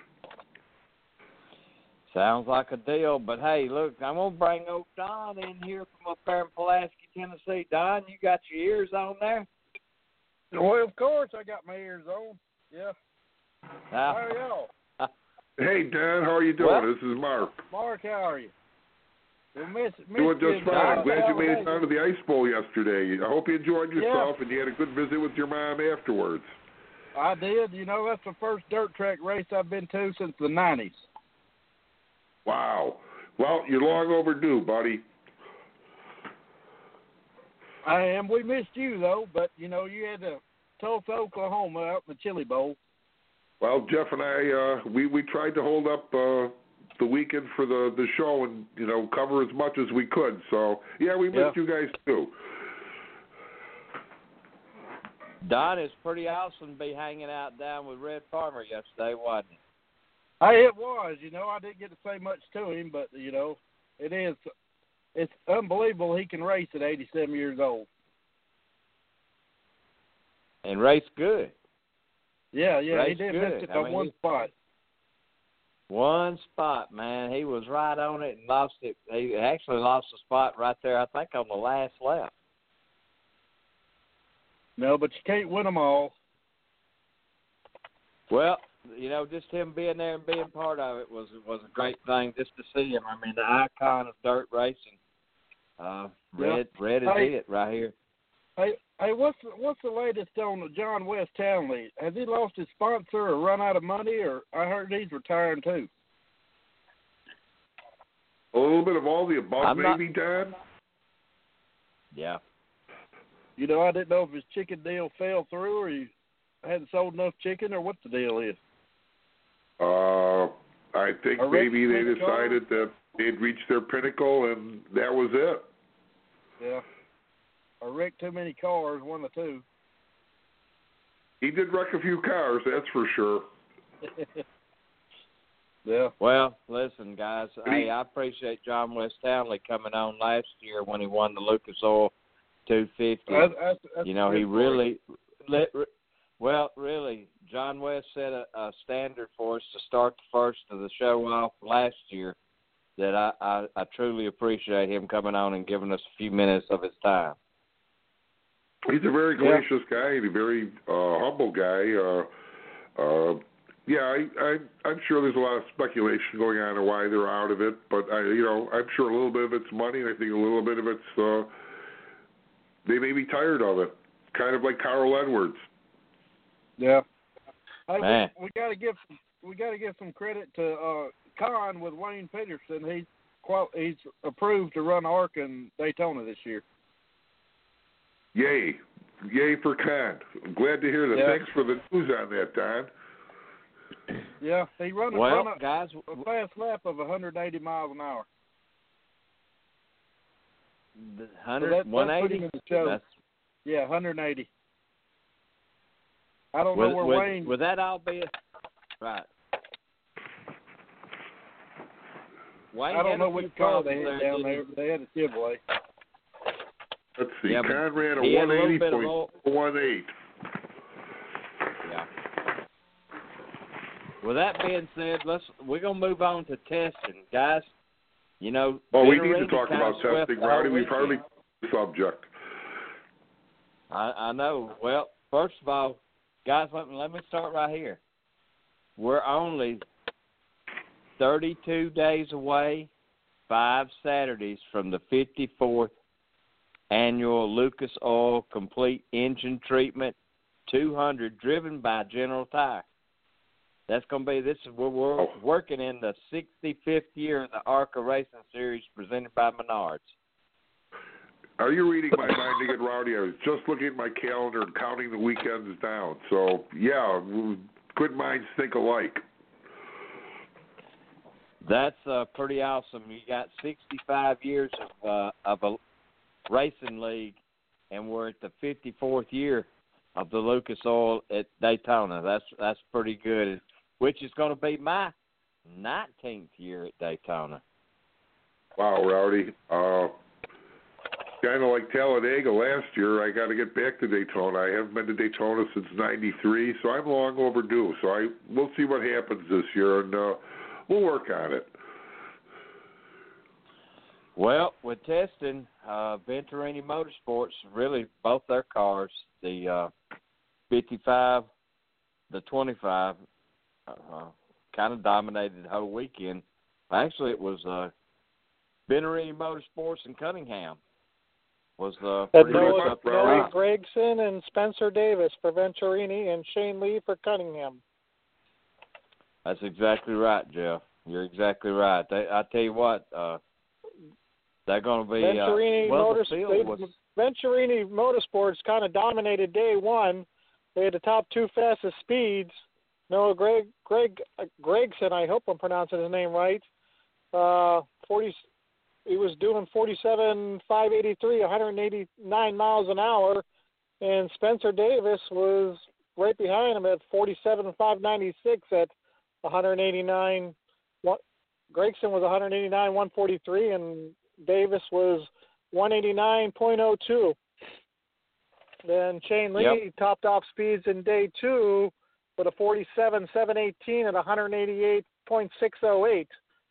Sounds like a deal, but hey, look, I'm gonna bring old Don in here from up there in Pulaski, Tennessee. Don, you got your ears on there? Well, of course I got my ears on. Yeah. How are y'all? Hey, Dan, how are you doing? Well, this is Mark. Mark, how are you? Doing just fine. I'm glad you made it down to the Ice Bowl yesterday. I hope you enjoyed yourself and you had a good visit with your mom afterwards. I did. That's the first dirt track race I've been to since the 90s. Wow. Well, you're long overdue, buddy. I am. We missed you, though, but, you had to Tulsa, Oklahoma out in the Chili Bowl. Well, Jeff and I, we tried to hold up the weekend for the show and, cover as much as we could. So, yeah, we missed you guys, too. Don, it's pretty awesome to be hanging out down with Red Farmer yesterday, wasn't it? Hey, it was. I didn't get to say much to him, but, it is. It's unbelievable he can race at 87 years old. And race good. Yeah, race he did good. miss it by one spot. One spot, man. He was right on it and lost it. He actually lost the spot right there, I think, on the last lap. No, but you can't win them all. Well, just him being there and being part of it was a great thing just to see him. I mean, the icon of dirt racing. Red is it right here. Hey, what's the latest on John West Townley? Has he lost his sponsor or run out of money, or I heard he's retiring too? A little bit of all the above, maybe, Dan? Yeah. I didn't know if his chicken deal fell through or he hadn't sold enough chicken or what the deal is. I think maybe they decided that they'd reached their pinnacle and that was it. Yeah. Or wrecked too many cars, one or two. He did wreck a few cars, that's for sure. Yeah. Well, listen, guys, hey, I appreciate John West Townley coming on last year when he won the Lucas Oil 250. That's he really, really, John West set a standard for us to start the first of the show off last year that I truly appreciate him coming on and giving us a few minutes of his time. He's a very gracious guy and a very humble guy. I'm sure there's a lot of speculation going on of why they're out of it, but I'm sure a little bit of it's money, and I think a little bit of it's they may be tired of it, kind of like Carl Edwards. Yeah. Hey, we got to give some credit to Con with Wayne Peterson. He's approved to run ARC in Daytona this year. Yay for Con. I'm glad to hear that. Yeah. Thanks for the news on that, Don. Yeah, he run a fast lap of 180 miles an hour. 180? Yeah, 180. I don't know where Wayne... Would that all be... Right. Wayne, I don't know which car they had down there, but they had a Chevrolet. Let's see. Yeah, Con ran a 180.18. Yeah. With that being said, we're gonna move on to testing, guys. We need to talk about testing, Rowdy. We've hardly the subject. I know. Well, first of all, guys, let me start right here. We're only 32 days away, 5 Saturdays from the 54th annual Lucas Oil Complete Engine Treatment 200 driven by General Tire. That's going to be we're working in the 65th year of the ARCA Racing Series presented by Menards. Are you reading my mind again, Rowdy? I was just looking at my calendar and counting the weekends down. So, yeah, good minds think alike. That's pretty awesome. You got 65 years of a racing league, and we're at the 54th year of the Lucas Oil at Daytona. That's pretty good, which is going to be my 19th year at Daytona. Wow, Rowdy. Kind of like Talladega last year, I got to get back to Daytona. I haven't been to Daytona since '93, so I'm long overdue. So we'll see what happens this year, and we'll work on it. Well, with testing, Venturini Motorsports, really both their cars, the 55, the 25, kind of dominated the whole weekend. Actually, it was Venturini Motorsports in Cunningham. Was Noah Gregson and Spencer Davis for Venturini and Shane Lee for Cunningham. That's exactly right, Jeff. You're exactly right. I tell you what, they're going to be. Venturini Motorsports kind of dominated day one. They had the top 2 fastest speeds. Noah Gregson, I hope I'm pronouncing his name right. He was doing 47.583, 189 miles an hour, and Spencer Davis was right behind him at 47.596 at 189. Gregson was 189.143, and Davis was 189.02. Then Shane Lee topped off speeds in day 2 with a 47.718 at 188.608.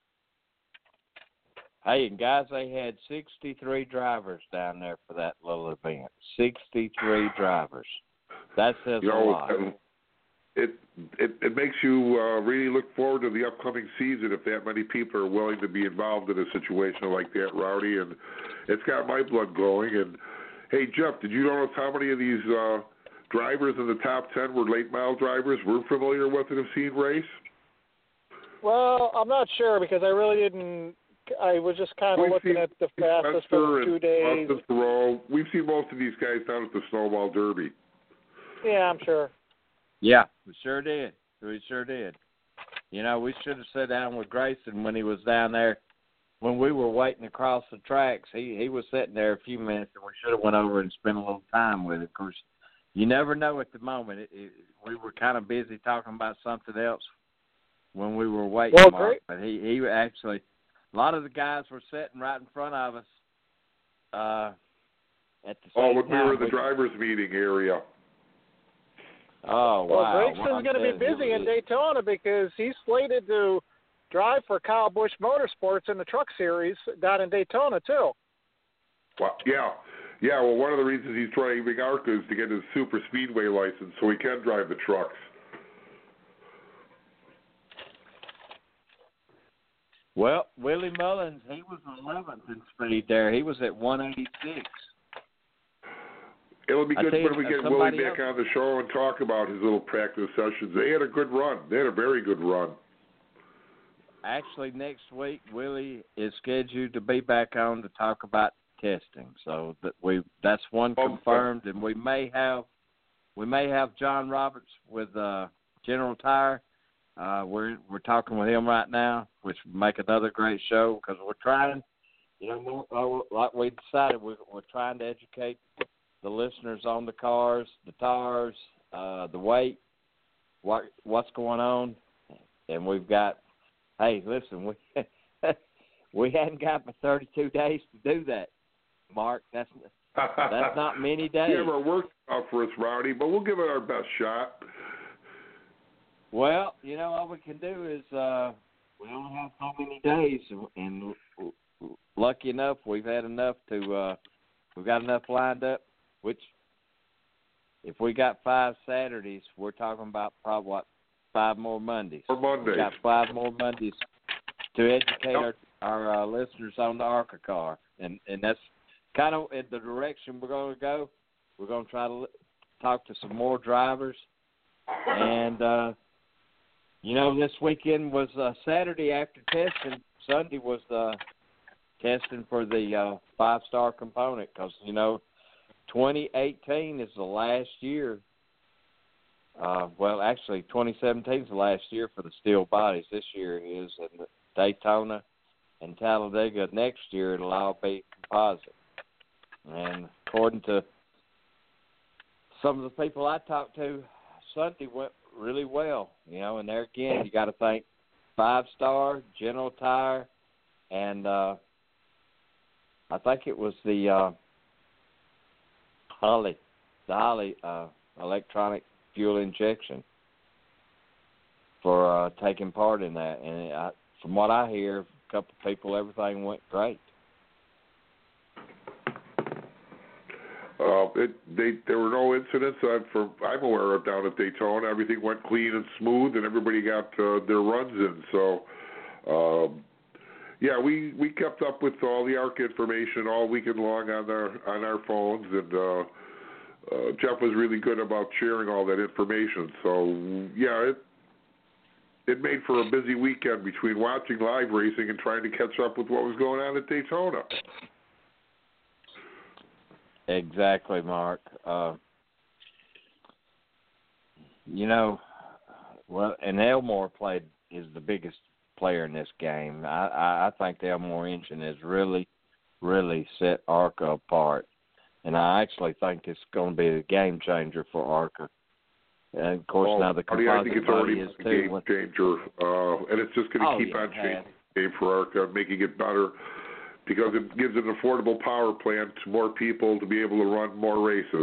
Hey, and guys, they had 63 drivers down there for that little event. 63 drivers. That says a lot. It makes you really look forward to the upcoming season if that many people are willing to be involved in a situation like that, Rowdy. And it's got my blood going. And, hey, Jeff, did you notice how many of these drivers in the top 10 were late-mile drivers we're familiar with and have seen race? Well, I'm not sure because I really didn't. I was just kind of looking at the fastest for 2 days. We've seen most of these guys down at the Snowball Derby. Yeah, I'm sure. Yeah, we sure did. We sure did. We should have sat down with Grayson when he was down there. When we were waiting across the tracks, he was sitting there a few minutes, and we should have went over and spent a little time with him. Of course, you never know at the moment. We were kind of busy talking about something else when we were waiting. Well, great. But he actually... A lot of the guys were sitting right in front of us at the same time. When we were in the drivers' meeting area. Oh, wow. Well, Gregson's going to be busy in Daytona because he's slated to drive for Kyle Busch Motorsports in the Truck Series down in Daytona, too. Well, yeah. Yeah, well, one of the reasons he's driving ARCA is to get his super speedway license so he can drive the trucks. Well, Willie Mullins, he was 11th in speed there. He was at 186. It'll be good when we get Willie back on the show and talk about his little practice sessions. They had a good run. They had a very good run. Actually, next week, Willie is scheduled to be back on to talk about testing. So that's one confirmed, and we may have John Roberts with General Tire. We're talking with him right now, which will make another great show because we're trying, like we decided, we're trying to educate the listeners on the cars, the tires, the weight, what's going on, and we've got. Hey, listen, we hadn't got but 32 days to do that, Mark. That's not many days. Yeah, our work's out for us, Rowdy, but we'll give it our best shot. Well, all we can do is we only have so many days, and lucky enough, we've had enough to we've got enough lined up. Which, if we got 5 Saturdays, we're talking about probably 5 more Mondays. We got 5 more Mondays to educate our listeners on the ARCA car, and that's kind of in the direction we're going to go. We're going to try to talk to some more drivers, and this weekend was Saturday after testing. Sunday was testing for the 5-star component because 2018 is the last year. Well, actually, 2017 is the last year for the steel bodies. This year is in Daytona and Talladega. Next year, it'll all be composite. And according to some of the people I talked to, Sunday went really well. And there again, you got to thank 5-star, General Tire, and I think it was the Holley electronic fuel injection for taking part in that. And from what I hear, a couple of people, everything went great. There were no incidents I'm aware of down at Daytona. Everything went clean and smooth, and everybody got their runs in. So, we kept up with all the ARCA information all weekend long on our phones, and Jeff was really good about sharing all that information. So, it made for a busy weekend between watching live racing and trying to catch up with what was going on at Daytona. Exactly, Mark. And Elmore is the biggest player in this game. I think the Elmore engine has really, really set ARCA apart. And I actually think it's going to be a game changer for ARCA. And, of course, now the composite I think it's already is a game changer. And it's just going to keep on changing the game for ARCA, making it better, because it gives an affordable power plant to more people to be able to run more races.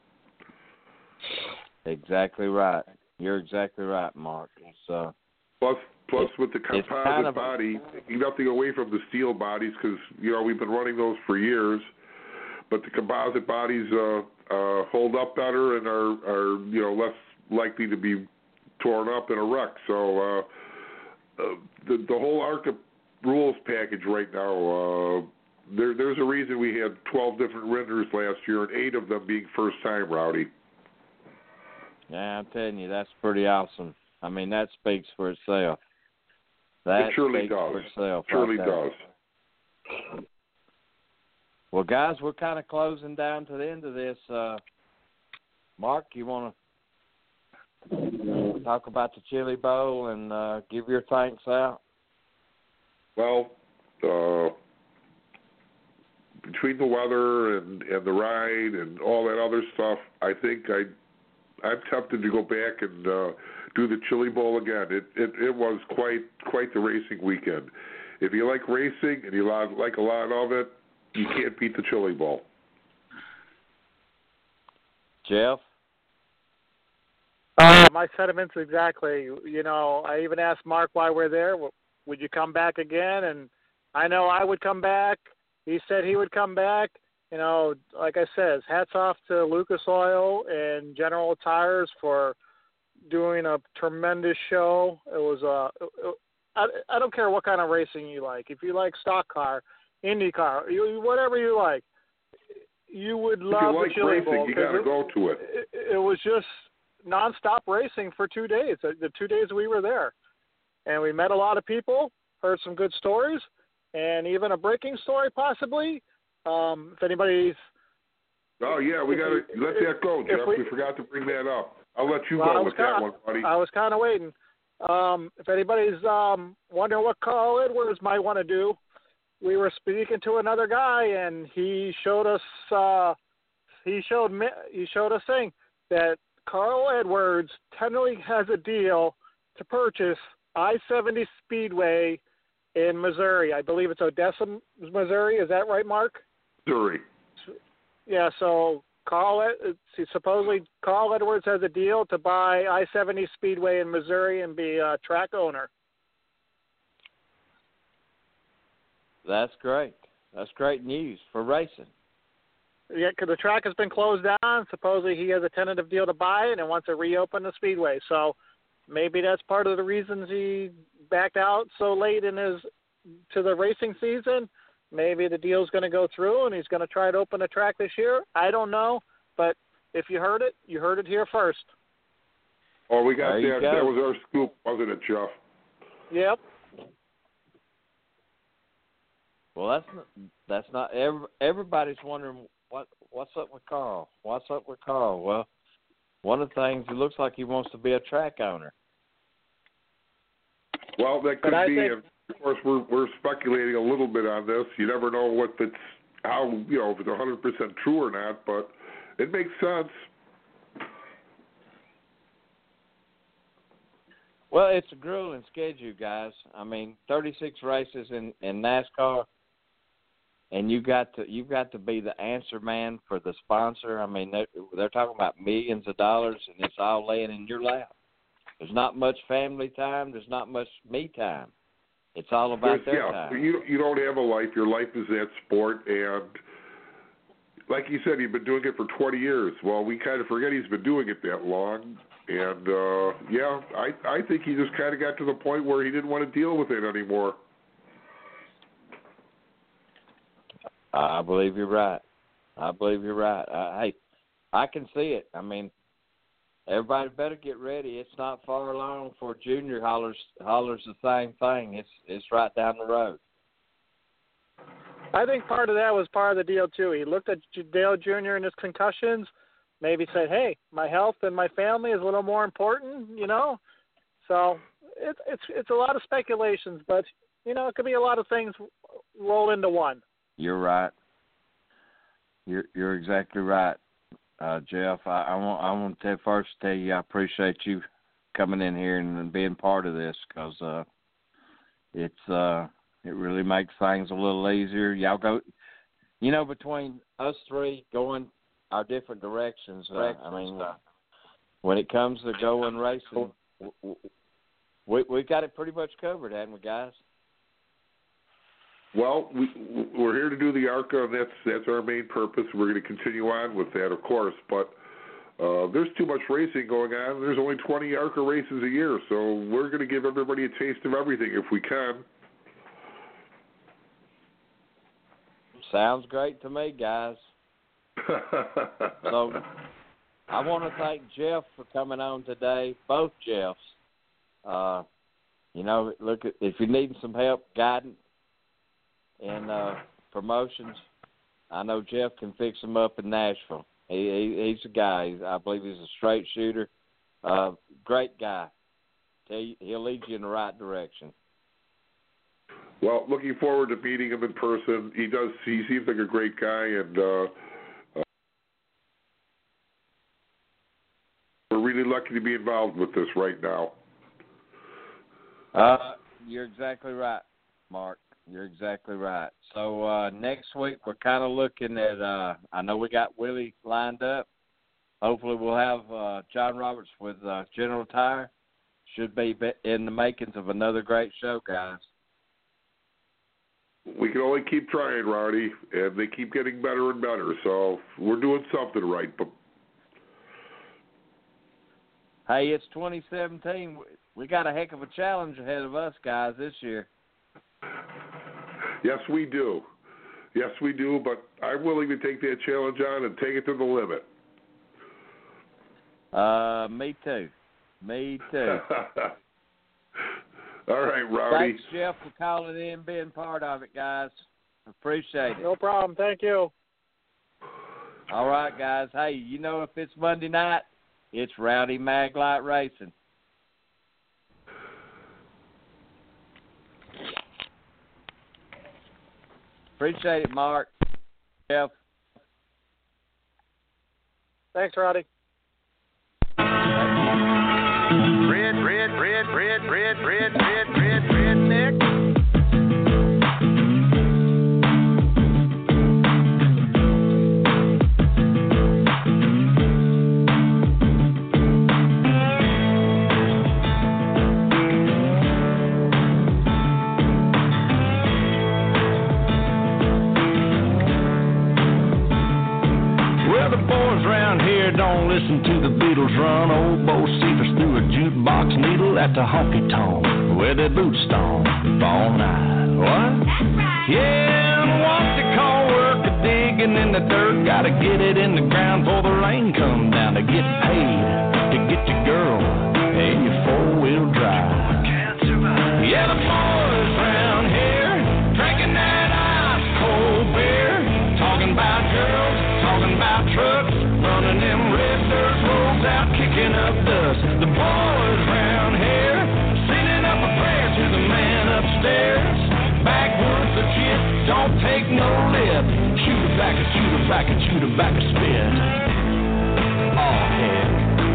Exactly right. You're exactly right, Mark. It's, Plus with the composite body, taking nothing away from the steel bodies, because we've been running those for years, but the composite bodies hold up better and are less likely to be torn up in a wreck. So the whole ARCA rules package right now, there's a reason we had 12 different renders last year, and 8 of them being first time, Rowdy. Yeah, I'm telling you, that's pretty awesome. I mean, that speaks for itself. That it surely speaks does. For itself. Surely does. Well, guys, we're kind of closing down to the end of this. Mark, you want to talk about the Chili Bowl and give your thanks out? Well, between the weather and the ride and all that other stuff, I think I'm tempted to go back and do the Chili Bowl again. It was quite the racing weekend. If you like racing and you like a lot of it, you can't beat the Chili Bowl. Jeff? My sentiments exactly. I even asked Mark why we're there. Would you come back again? And I know I would come back. He said he would come back. like I said, hats off to Lucas Oil and General Tires for doing a tremendous show. It was I don't care what kind of racing you like. If you like stock car, Indy car, whatever you like, you would love the Chili Bowl. You got to go to it. It was just nonstop racing for 2 days. The 2 days we were there, and we met a lot of people, heard some good stories, and even a breaking story possibly. If anybody's. Oh yeah, we got to let that go, Jeff. We forgot to bring that up. I'll let you go with that one, buddy. I was kind of waiting. If anybody's wondering what Carl Edwards might want to do, we were speaking to another guy, and he showed us saying that Carl Edwards tentatively has a deal to purchase I-70 Speedway in Missouri. I believe it's Odessa, Missouri. Is that right, Mark? Missouri. Yeah. So supposedly Carl Edwards has a deal to buy I-70 Speedway in Missouri and be a track owner. That's great. That's great news for racing. Yeah, because the track has been closed down. Supposedly he has a tentative deal to buy it and wants to reopen the Speedway. So maybe that's part of the reasons he backed out so late to the racing season. Maybe the deal's going to go through and he's going to try to open a track this year. I don't know, but if you heard it here first. Oh, we got that. That was our scoop, wasn't it, Jeff? Yep. Well, that's not everybody's wondering what's up with Carl. What's up with Carl? Well, one of the things, it looks like he wants to be a track owner. Well, that could be. Of course, we're speculating a little bit on this. You never know if it's 100% true or not, but it makes sense. Well, it's a grueling schedule, guys. I mean, 36 races in NASCAR, and you've got to be the answer man for the sponsor. I mean, they're talking about millions of dollars, and it's all laying in your lap. There's not much family time. There's not much me time. It's all about their time. You don't have a life. Your life is that sport, and like you said, you've been doing it for 20 years. Well, we kind of forget he's been doing it that long, and I think he just kind of got to the point where he didn't want to deal with it anymore. I believe you're right. I can see it. I mean, everybody better get ready. It's not far along for Junior hollers the same thing. It's right down the road. I think part of that was part of the deal too. He looked at Dale Jr. and his concussions, maybe said, "Hey, my health and my family is a little more important," So it's a lot of speculations, but it could be a lot of things roll into one. You're right. You're exactly right. Jeff, I want to first tell you I appreciate you coming in here and being part of this because it really makes things a little easier. Y'all go, between us three going our different directions. I mean, when it comes to going racing, we've got it pretty much covered, haven't we, guys? Well, we're here to do the ARCA, and that's our main purpose. We're going to continue on with that, of course, but there's too much racing going on. There's only 20 ARCA races a year, so we're going to give everybody a taste of everything if we can. Sounds great to me, guys. So I want to thank Jeff for coming on today, both Jeffs. Look, if you're needing some help, guidance, and promotions, I know Jeff can fix them up in Nashville. He's a guy. I believe he's a straight shooter. Great guy. He'll lead you in the right direction. Well, looking forward to meeting him in person. He seems like a great guy, and we're really lucky to be involved with this right now. You're exactly right, Mark. You're exactly right. So next week we're kind of looking at, I know we got Willie lined up. Hopefully we'll have John Roberts with General Tire. Should be in the makings of another great show, guys. We can only keep trying, Rowdy, and they keep getting better and better. So we're doing something right. But hey, it's 2017. We got a heck of a challenge ahead of us, guys, this year. Yes, we do. Yes, we do. But I'm willing to take that challenge on and take it to the limit. Me too. Me too. All right, Rowdy. Thanks, Jeff, for calling in, being part of it, guys. Appreciate it. No problem. Thank you. All right, guys. Hey, you know if it's Monday night, it's Rowdy Maglite Racing. Appreciate it, Mark. Jeff. Thanks, Rowdy. Redneck. Well, the boys around here don't listen to the Beatles run. Old Bo Cephas threw a jukebox needle at the honky-tonk where the boots stomp all night. What? That's right. Yeah, and what they call work a digging in the dirt. Gotta get it in the ground before the rain come down to get paid, to get your girl and your four-wheel drive. Yeah, the boys around here drinking that ice-cold beer, talking about girls, talking about trucks, running them red dirt roads out, kicking up dust. The boys around here sending up a prayer to the man upstairs. Backwoods legit, don't take no lip. Shoot her back and shoot her back and shoot her back a spit. Oh, heck.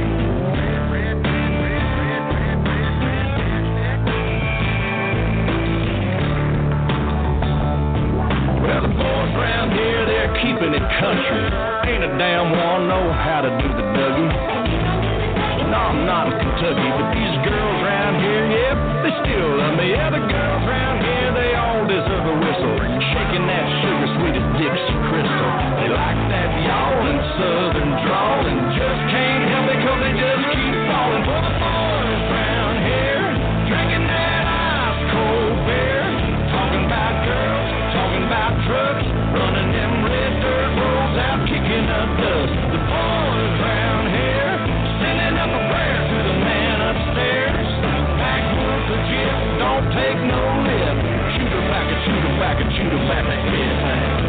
Well, the boys around here, they're keeping it country. Ain't a damn one know how to do the Dougie. No, I'm not in Kentucky, but these girls around here, yep, they still love me. Yeah, the girls around here, they all deserve a whistle. Shaking that sugar sweet as Dixie Crystal. They like that yawling southern drawl and just can't help it 'cause they just keep falling for the boys around here. Drinking that ice-cold beer. Talking about girls, talking about trucks, running them red dirt roads out, kicking up dust. The boys around here sending up a prayer to the man upstairs. Backwoods legit, don't take no lip. Shoot her back and shoot her back and shoot her back ahead.